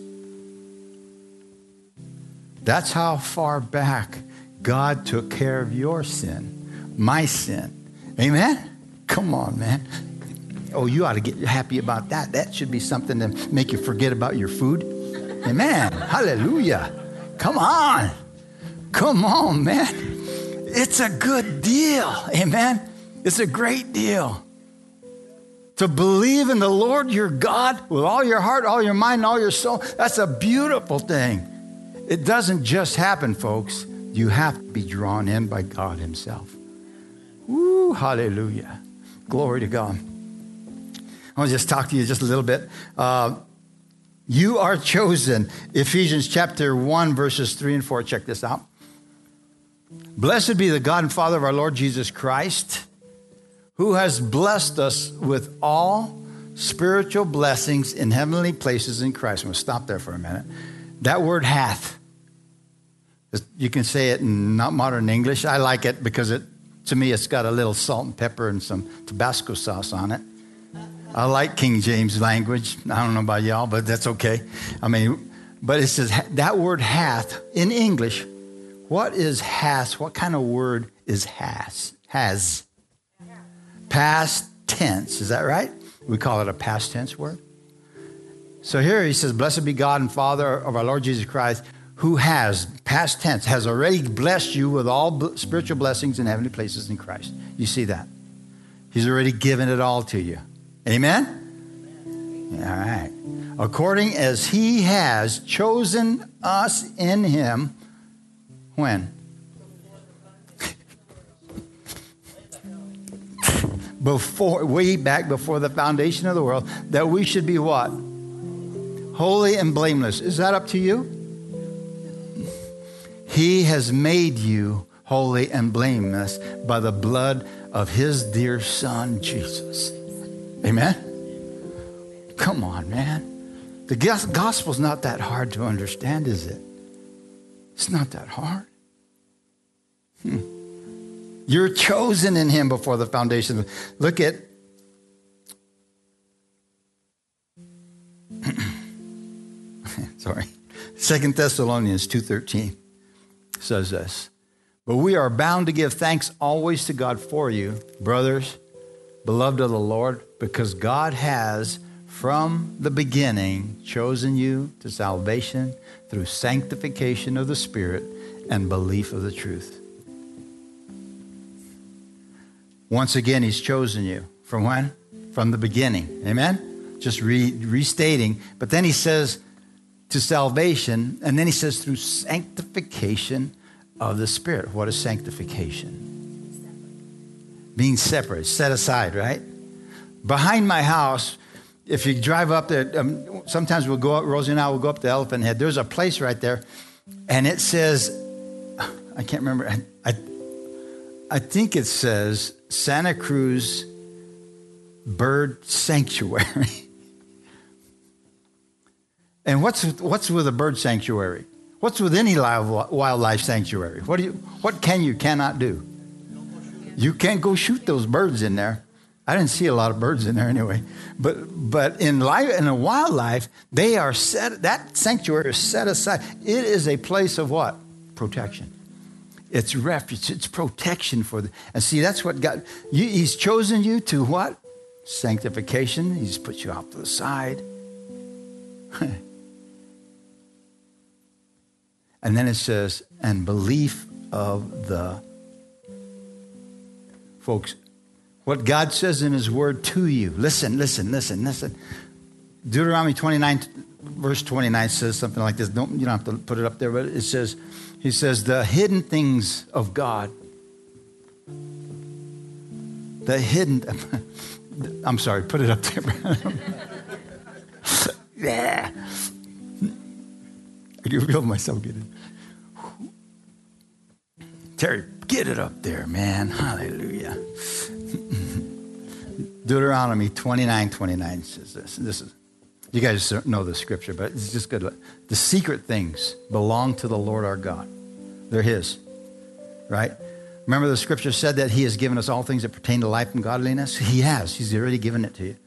S1: That's how far back God took care of your sin, my sin. Amen? Come on, man. Oh, you ought to get happy about that. That should be something to make you forget about your food. Amen. Hallelujah. Come on. Come on, man. It's a good deal. Amen. It's a great deal. To believe in the Lord your God with all your heart, all your mind, all your soul, that's a beautiful thing. It doesn't just happen, folks. You have to be drawn in by God himself. Woo, hallelujah. Glory to God. I want to just talk to you just a little bit. You are chosen. Ephesians chapter 1, verses 3 and 4. Check this out. Blessed be the God and Father of our Lord Jesus Christ, who has blessed us with all spiritual blessings in heavenly places in Christ. I'm going to stop there for a minute. That word hath. You can say it in not modern English. I like it because to me it's got a little salt and pepper and some Tabasco sauce on it. I like King James language. I don't know about y'all, but that's okay. But it says that word hath in English. What is has? What kind of word is has? Has. Past tense. Is that right? We call it a past tense word. So here he says, blessed be God and Father of our Lord Jesus Christ, who has, past tense, has already blessed you with all spiritual blessings in heavenly places in Christ. You see that? He's already given it all to you. Amen? All right. According as he has chosen us in him, when? Way back before the foundation of the world, that we should be what? Holy and blameless. Is that up to you? He has made you holy and blameless by the blood of his dear son, Jesus. Amen? Come on, man. The gospel's not that hard to understand, is it? It's not that hard. You're chosen in him before the foundation. Look at sorry. 2 Thessalonians 2:13 says this. But we are bound to give thanks always to God for you, brothers, beloved of the Lord, because God has from the beginning chosen you to salvation through sanctification of the Spirit and belief of the truth. Once again, he's chosen you. From when? From the beginning. Amen? Just restating. But then he says to salvation, and then he says through sanctification of the Spirit. What is sanctification? Being separate, set aside, right? Behind my house, if you drive up there, sometimes we'll go up, Rosie and I will go up to Elephant Head. There's a place right there, and it says, I can't remember, I think it says Santa Cruz Bird Sanctuary. And what's with a bird sanctuary? What's with any wildlife sanctuary? What can you cannot do? You can't go shoot those birds in there. I didn't see a lot of birds in there anyway. But in a wildlife, they are that sanctuary is set aside. It is a place of what? Protection. It's refuge. It's protection for and see, that's what God, he's chosen you to what? Sanctification. He's put you off to the side. And then it says, and belief of the folks. What God says in his word to you. Listen. Deuteronomy 29, verse 29 says something like this. You don't have to put it up there, but it says, he says, the hidden things of God. The hidden, I'm sorry, put it up there. Yeah. I can feel myself getting. Terry, get it up there, man. Hallelujah. Deuteronomy 29:29 says this. This is, you guys know the scripture, but it's just good. The secret things belong to the Lord our God. They're his, right? Remember the scripture said that he has given us all things that pertain to life and godliness? He has. He's already given it to you.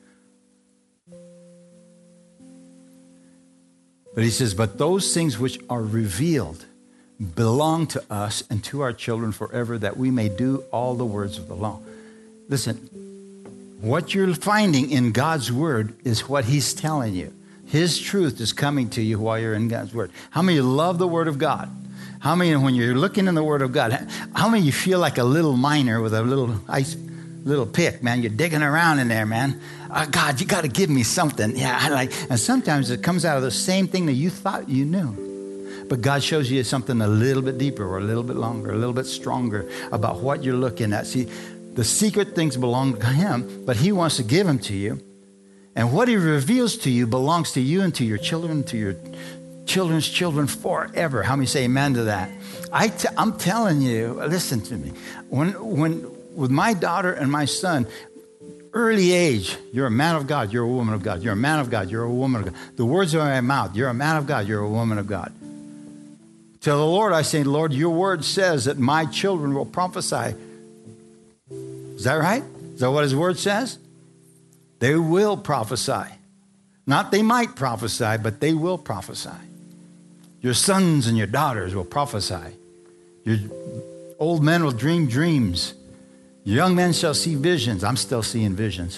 S1: But he says, but those things which are revealed belong to us and to our children forever, that we may do all the words of the law. Listen, what you're finding in God's word is what he's telling you. His truth is coming to you while you're in God's word. How many of you love the word of God? How many, when you're looking in the word of God, how many of you feel like a little miner with a little pick, man? You're digging around in there, man. God, you got to give me something. Yeah, and sometimes it comes out of the same thing that you thought you knew. But God shows you something a little bit deeper or a little bit longer, a little bit stronger about what you're looking at. See, the secret things belong to him, but he wants to give them to you. And what he reveals to you belongs to you and to your children, to your children's children forever. How many say amen to that? I'm telling you, listen to me. When with my daughter and my son, early age, you're a man of God, you're a woman of God. You're a man of God, you're a woman of God. The words of my mouth, you're a man of God, you're a woman of God. To the Lord, I say, Lord, your word says that my children will prophesy. Is that right? Is that what his word says? They will prophesy. Not they might prophesy, but they will prophesy. Your sons and your daughters will prophesy. Your old men will dream dreams. Your young men shall see visions. I'm still seeing visions.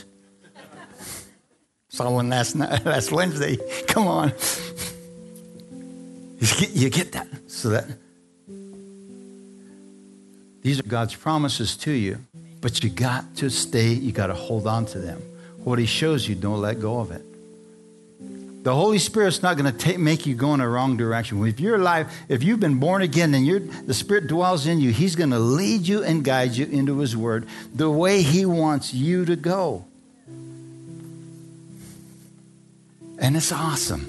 S1: Saw one last Wednesday. Come on. You get that? So that these are God's promises to you, but you got to stay, you got to hold on to them. What he shows you, don't let go of it. The Holy Spirit's not going to make you go in a wrong direction. If you're alive, if you've been born again and the Spirit dwells in you, he's going to lead you and guide you into his word the way he wants you to go. And it's awesome.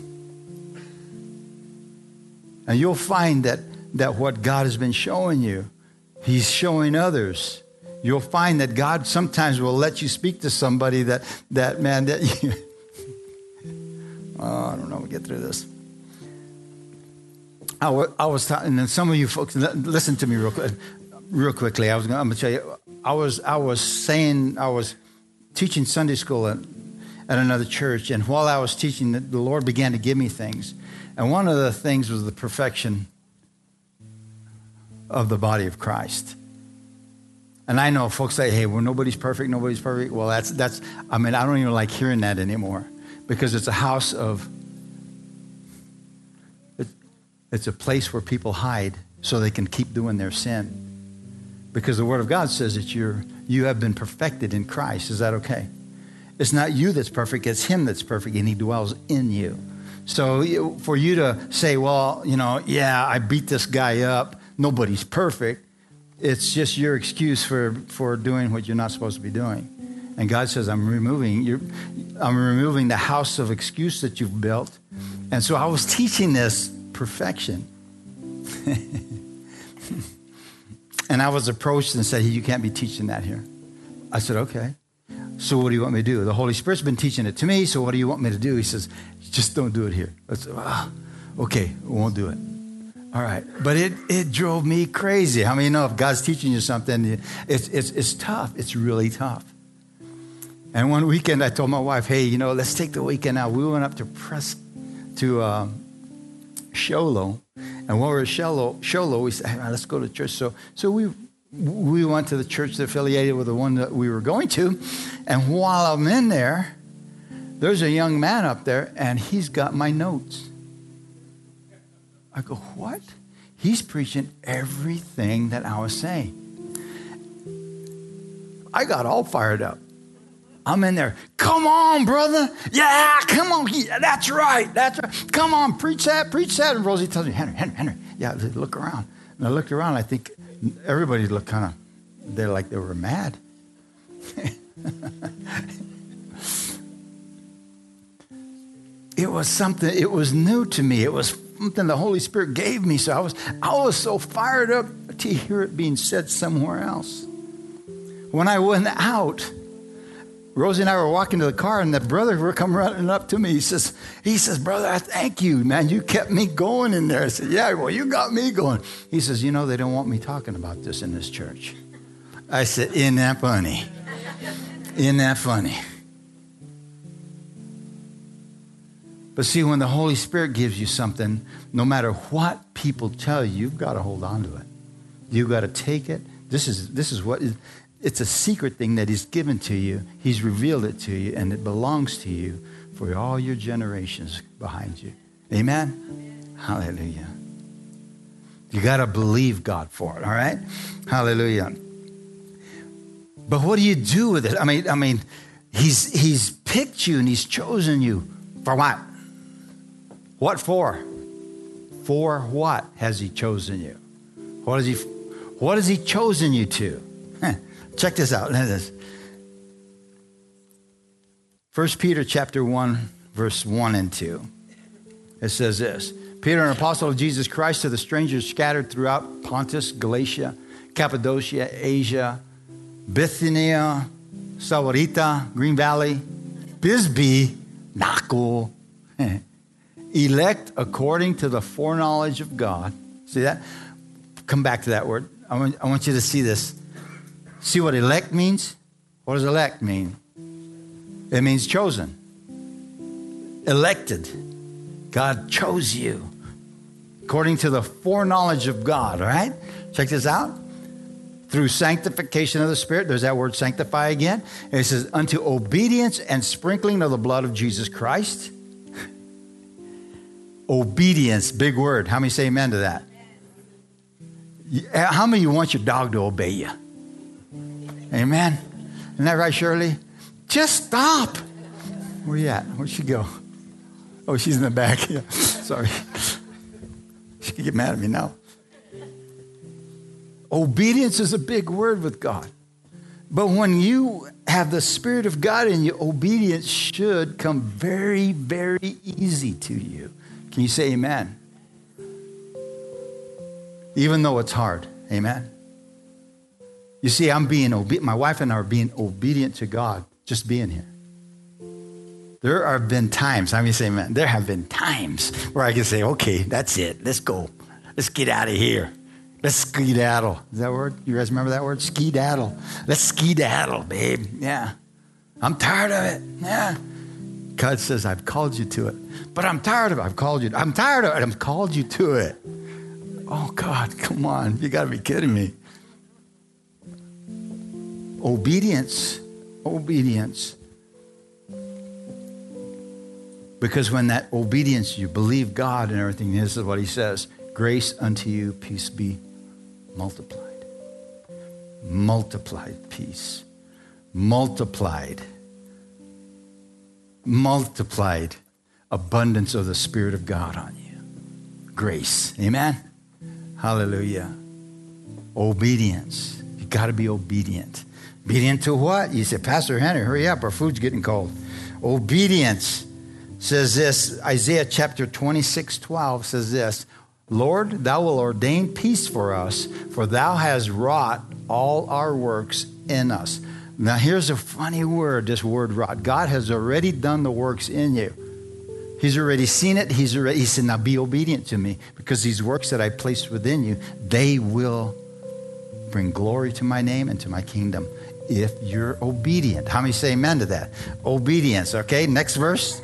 S1: And you'll find that what God has been showing you, he's showing others. You'll find that God sometimes will let you speak to somebody that I don't know. We'll get through this. I was talking, and then some of you folks, listen to me real quickly. I'm going to tell you, I was teaching Sunday school at another church, and while I was teaching, the Lord began to give me things. And one of the things was the perfection of the body of Christ. And I know folks say, hey, well, nobody's perfect. Well, that's. I mean, I don't even like hearing that anymore, because it's a house of, it's a place where people hide so they can keep doing their sin. Because the Word of God says that you have been perfected in Christ. Is that okay? It's not you that's perfect, it's Him that's perfect, and He dwells in you. So for you to say, well, yeah, I beat this guy up, nobody's perfect, it's just your excuse for doing what you're not supposed to be doing. And God says, I'm removing the house of excuse that you've built. And so I was teaching this perfection. And I was approached and said, hey, you can't be teaching that here. I said, okay. So what do you want me to do? The Holy Spirit's been teaching it to me, so what do you want me to do? He says, just don't do it here. I said, okay, we won't do it. All right. But it drove me crazy. How many know if God's teaching you something, it's tough. It's really tough. And one weekend I told my wife, hey, let's take the weekend out. We went up to Sholo. And when we were at Sholo, we said, hey, let's go to church. So we went to the church that affiliated with the one that we were going to. And while I'm in there, there's a young man up there, and he's got my notes. I go, what? He's preaching everything that I was saying. I got all fired up. I'm in there. Come on, brother. Yeah, come on. Yeah, that's right. Come on, preach that. And Rosie tells me, Henry. Yeah, look around. And I looked around. I think everybody looked kind of, they're like they were mad. It was something, it was new to me. It was something the Holy Spirit gave me. So I was so fired up to hear it being said somewhere else. When I went out, Rosie and I were walking to the car, and the brother were come running up to me. He says, brother, I thank you, man. You kept me going in there. I said, yeah, well, you got me going. He says, they don't want me talking about this in this church. I said, isn't that funny? Isn't that funny? But see, when the Holy Spirit gives you something, no matter what people tell you, you've got to hold on to it. You've got to take it. This is what it's a secret thing that He's given to you. He's revealed it to you, and it belongs to you for all your generations behind you. Amen? Hallelujah. You got to believe God for it, all right? Hallelujah. But what do you do with it? I mean, He's picked you and He's chosen you for what? What for? For what has He chosen you? What has He chosen you to? Check this out. 1 Peter chapter 1, verse 1 and 2. It says this. Peter, an apostle of Jesus Christ, to the strangers scattered throughout Pontus, Galatia, Cappadocia, Asia, Bithynia, Sawarita, Green Valley, Bisbee, Naco, elect according to the foreknowledge of God. See that? Come back to that word. I want you to see this. See what elect means? What does elect mean? It means chosen. Elected. God chose you according to the foreknowledge of God, all right? Check this out. Through sanctification of the Spirit, there's that word sanctify again. And it says, unto obedience and sprinkling of the blood of Jesus Christ. Obedience, big word. How many say amen to that? How many of you want your dog to obey you? Amen. Isn't that right, Shirley? Just stop. Where you at? Where'd she go? Oh, she's in the back. Yeah. Sorry. She can get mad at me now. Obedience is a big word with God. But when you have the Spirit of God in you, obedience should come very, very easy to you. Can you say amen? Even though it's hard. Amen. You see, I'm being obedient. My wife and I are being obedient to God just being here. There have been times, how many say amen? There have been times where I can say, okay, that's it. Let's go. Let's get out of here. Let's skedaddle. Is that a word? You guys remember that word? Skedaddle. Let's skedaddle, babe. Yeah. I'm tired of it. Yeah. God says, I've called you to it. But I'm tired of it. I've called you. I'm tired of it. I've called you to it. Oh, God, come on. You got to be kidding me. Obedience. Obedience. Because when that obedience, you believe God and everything, this is what he says. Grace unto you, peace be multiplied. Multiplied peace. Multiplied. Multiplied abundance of the Spirit of God on you. Grace. Amen? Hallelujah. Obedience. You got to be obedient. Obedient to what? You say, Pastor Henry, hurry up. Our food's getting cold. Obedience says this. Isaiah chapter 26:12 says this. Lord, thou will ordain peace for us, for thou hast wrought all our works in us. Now, here's a funny word, this word wrought. God has already done the works in you. He's already seen it. He said, now be obedient to me, because these works that I placed within you, they will bring glory to my name and to my kingdom if you're obedient. How many say amen to that? Obedience, okay? Next verse.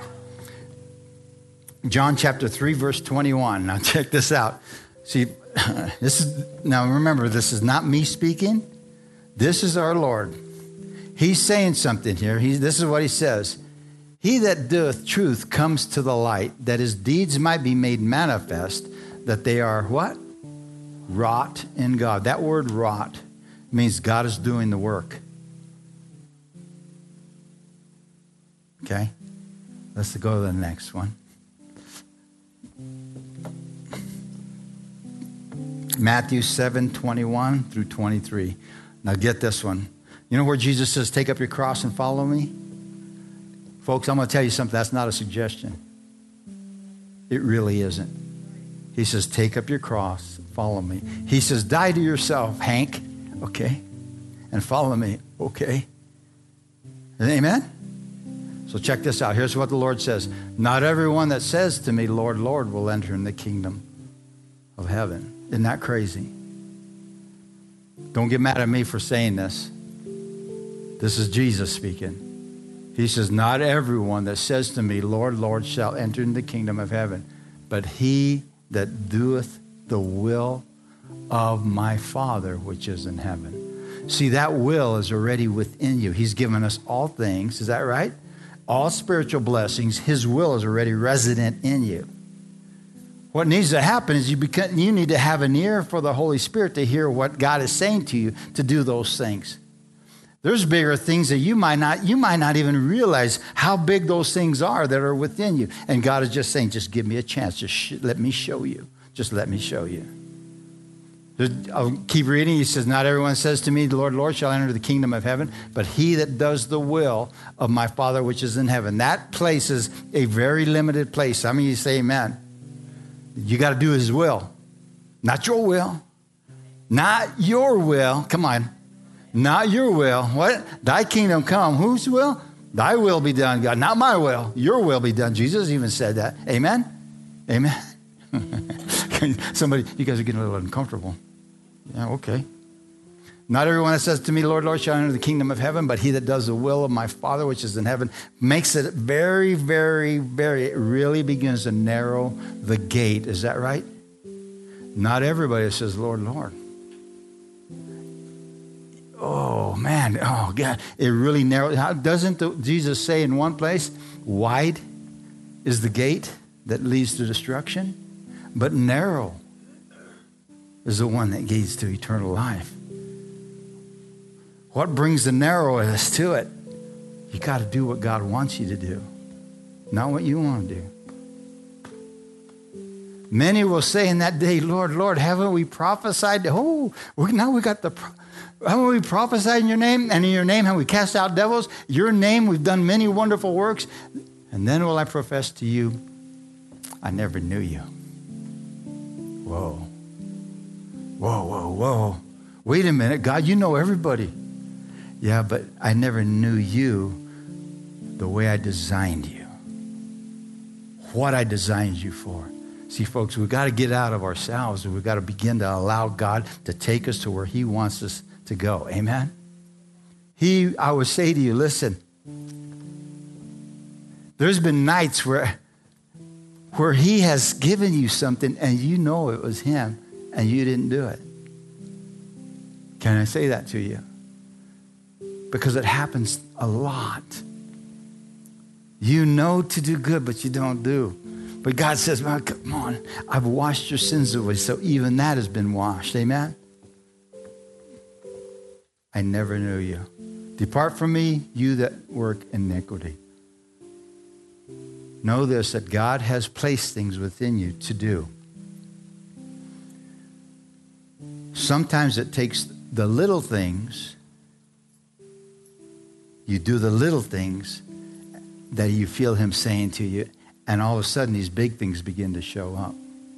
S1: John chapter 3, verse 21. Now check this out. See, now remember, this is not me speaking. This is our Lord. He's saying something here. This is what he says. He that doeth truth comes to the light, that his deeds might be made manifest, that they are what? Wrought in God. That word wrought means God is doing the work. Okay? Let's go to the next one. Matthew 7:21 through 23. Now get this one. You know where Jesus says, take up your cross and follow me? Folks, I'm going to tell you something. That's not a suggestion. It really isn't. He says, take up your cross, follow me. He says, die to yourself, Hank, okay? And follow me, okay? Amen? So check this out. Here's what the Lord says. Not everyone that says to me, Lord, Lord, will enter in the kingdom of heaven. Isn't that crazy? Don't get mad at me for saying this. This is Jesus speaking. He says, not everyone that says to me, Lord, Lord, shall enter into the kingdom of heaven, but he that doeth the will of my Father which is in heaven. See, that will is already within you. He's given us all things. Is that right? All spiritual blessings. His will is already resident in you. What needs to happen is you need to have an ear for the Holy Spirit to hear what God is saying to you to do those things. There's bigger things that you might not even realize how big those things are that are within you. And God is just saying, just give me a chance. Just let me show you. Just let me show you. I'll keep reading. He says, not everyone says to me, Lord, Lord, shall enter the kingdom of heaven, but he that does the will of my Father which is in heaven. That place is a very limited place. Some of you say amen. You got to do his will. Not your will. Not your will. Come on. Not your will. What? Thy kingdom come. Whose will? Thy will be done, God. Not my will. Your will be done. Jesus even said that. Amen? Amen? Somebody, you guys are getting a little uncomfortable. Yeah, okay. Not everyone that says to me, Lord, Lord, shall enter the kingdom of heaven, but he that does the will of my Father which is in heaven. Makes it very, very, very, it really begins to narrow the gate. Is that right? Not everybody says, Lord, Lord. Oh, man. Oh, God. It really narrows. Doesn't Jesus say in one place, wide is the gate that leads to destruction, but narrow is the one that leads to eternal life. What brings the narrowness to it? You got to do what God wants you to do, not what you want to do. Many will say in that day, Lord, Lord, haven't we prophesied? Haven't we prophesied in your name? And in your name have we cast out devils? Your name we've done many wonderful works. And then will I profess to you, I never knew you. Whoa. Whoa, whoa, whoa. Wait a minute, God, you know everybody. Yeah, but I never knew you the way I designed you. what I designed you for. See, folks, we've got to get out of ourselves, and we've got to begin to allow God to take us to where he wants us to go. Amen? I would say to you, listen, there's been nights where he has given you something and you know it was him and you didn't do it. Can I say that to you? Because it happens a lot. You know to do good, but you don't do. But God says, well, come on, I've washed your sins away, so even that has been washed. Amen? I never knew you. Depart from me, you that work iniquity. Know this, that God has placed things within you to do. Sometimes it takes the little things. You do the little things that you feel him saying to you, and all of a sudden these big things begin to show up.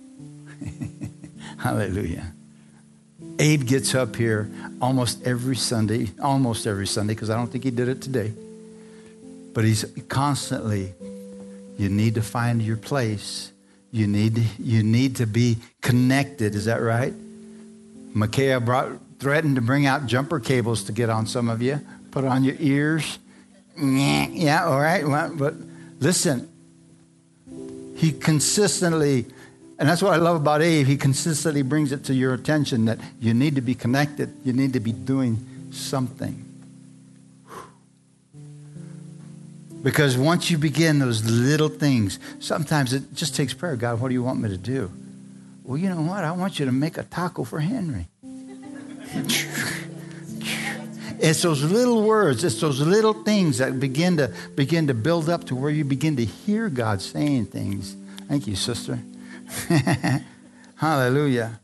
S1: Hallelujah. Abe gets up here almost every Sunday, because I don't think he did it today. But he's constantly, you need to find your place. You need to be connected. Is that right? Micaiah threatened to bring out jumper cables to get on some of you. Put on your ears. Yeah, all right. Well, but listen, he consistently, and that's what I love about Abe, he consistently brings it to your attention that you need to be connected. You need to be doing something. Because once you begin those little things, sometimes it just takes prayer. God, what do you want me to do? Well, you know what? I want you to make a taco for Henry. It's those little words, it's those little things that begin to build up to where you begin to hear God saying things. Thank you, sister. Hallelujah.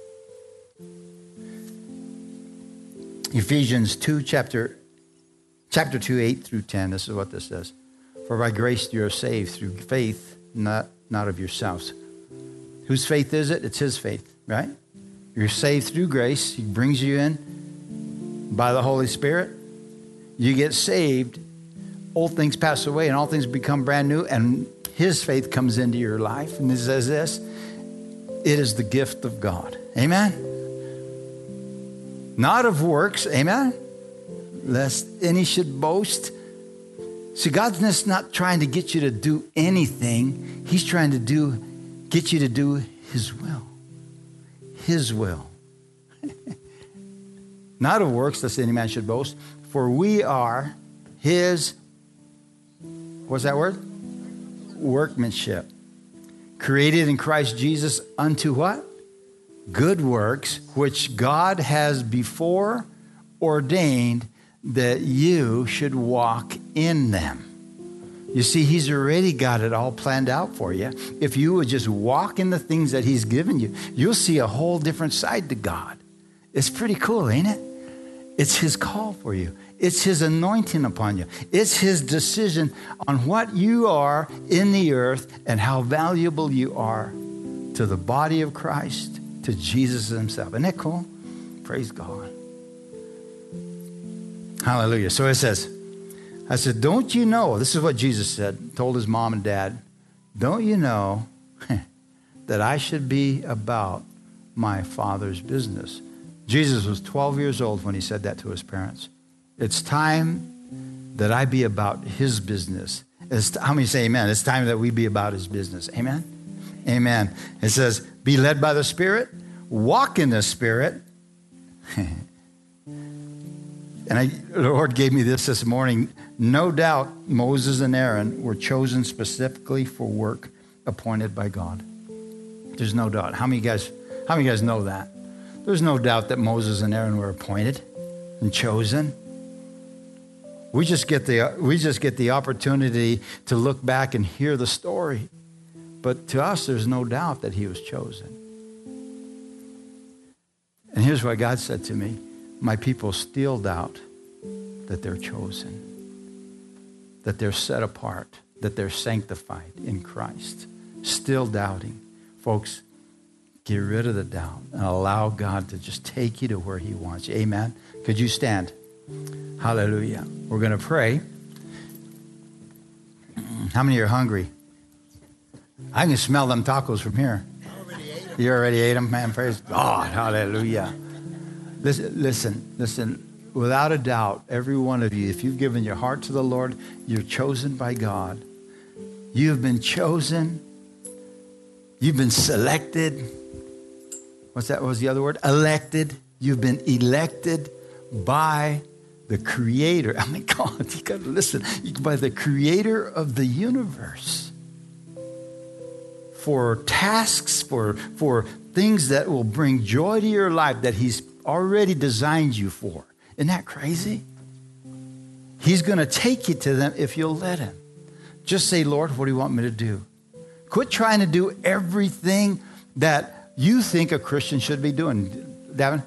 S1: Ephesians 2, chapter 2, 8 through 10. This is what this says. For by grace you are saved through faith, not of yourselves. Whose faith is it? It's his faith, right? You're saved through grace. He brings you in by the Holy Spirit. You get saved. Old things pass away and all things become brand new. And his faith comes into your life. And it says this, it is the gift of God. Amen? Not of works. Amen? Lest any should boast. See, God's just not trying to get you to do anything. He's trying to get you to do his will. His will. Not of works, lest any man should boast. For we are his, what's that word? Workmanship. Created in Christ Jesus unto what? Good works, which God has before ordained that you should walk in them. You see, he's already got it all planned out for you. If you would just walk in the things that he's given you, you'll see a whole different side to God. It's pretty cool, ain't it? It's his call for you. It's his anointing upon you. It's his decision on what you are in the earth and how valuable you are to the body of Christ, to Jesus himself. Isn't that cool? Praise God. Hallelujah. So it says, I said, don't you know, this is what Jesus said, told his mom and dad, don't you know that I should be about my Father's business? Jesus was 12 years old when he said that to his parents. It's time that I be about his business. How many say amen? It's time that we be about his business. Amen? Amen. It says, be led by the Spirit, walk in the Spirit. And the Lord gave me this morning. No doubt Moses and Aaron were chosen specifically for work appointed by God. There's no doubt. How many of you guys know that? There's no doubt that Moses and Aaron were appointed and chosen. We just get the opportunity to look back and hear the story. But to us, there's no doubt that he was chosen. And here's what God said to me. My people still doubt that they're chosen, that they're set apart, that they're sanctified in Christ. Still doubting. Folks, get rid of the doubt and allow God to just take you to where he wants you. Amen. Could you stand? Hallelujah. We're going to pray. How many are hungry? I can smell them tacos from here. You already ate them, man. Praise God. Hallelujah. Listen. Without a doubt, every one of you, if you've given your heart to the Lord, you're chosen by God. You have been chosen. You've been selected. What was the other word? Elected. You've been elected by the Creator. I mean, God, you got to listen. By the Creator of the universe. For tasks, for things that will bring joy to your life that He's already designed you for. Isn't that crazy? He's going to take you to them if you'll let Him. Just say, Lord, what do you want me to do? Quit trying to do everything that you think a Christian should be doing. Davin?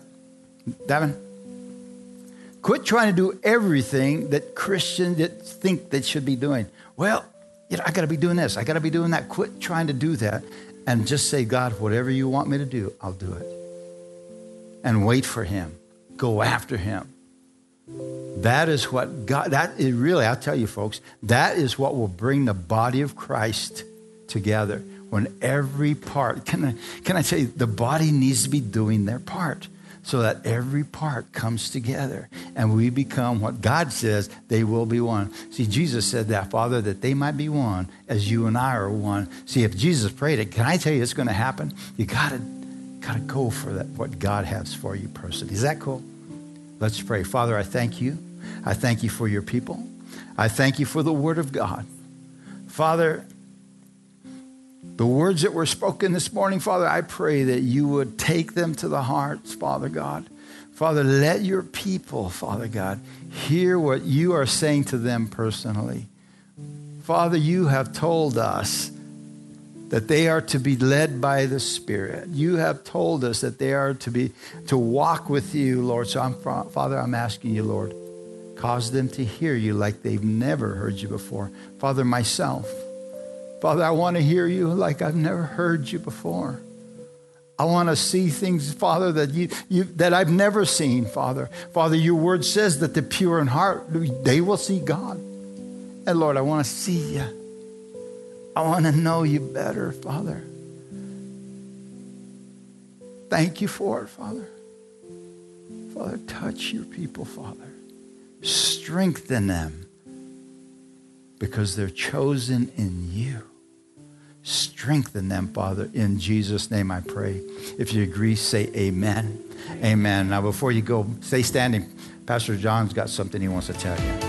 S1: Quit trying to do everything that Christians think they should be doing. Well, I got to be doing this. I got to be doing that. Quit trying to do that and just say, God, whatever you want me to do, I'll do it. And wait for Him. Go after Him. That is what God, that is really, I'll tell you folks, that is what will bring the body of Christ together. When every part, can I tell you, the body needs to be doing their part so that every part comes together and we become what God says they will be one. See, Jesus said that, Father, that they might be one as you and I are one. See, if Jesus prayed it, can I tell you it's going to happen? You got to go for that, what God has for you personally. Is that cool? Let's pray. Father, I thank you. I thank you for your people. I thank you for the word of God. Father, the words that were spoken this morning, Father, I pray that you would take them to the hearts, Father God. Father, let your people, Father God, hear what you are saying to them personally. Father, you have told us that they are to be led by the Spirit. You have told us that they are to walk with you, Lord. So Father, I'm asking you, Lord, cause them to hear you like they've never heard you before. Father, myself, Father, I want to hear you like I've never heard you before. I want to see things, Father, that I've never seen, Father. Father, your word says that the pure in heart, they will see God. And Lord, I want to see you. I want to know you better, Father. Thank you for it, Father. Father, touch your people, Father. Strengthen them because they're chosen in you. Strengthen them, Father. In Jesus' name I pray. If you agree, say amen. Amen. Now, before you go, stay standing. Pastor John's got something he wants to tell you.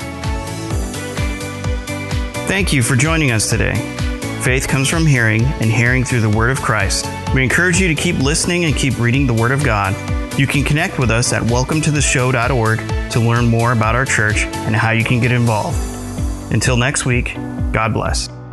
S8: Thank you for joining us today. Faith comes from hearing, and hearing through the Word of Christ. We encourage you to keep listening and keep reading the Word of God. You can connect with us at welcometotheshow.org to learn more about our church and how you can get involved. Until next week, God bless.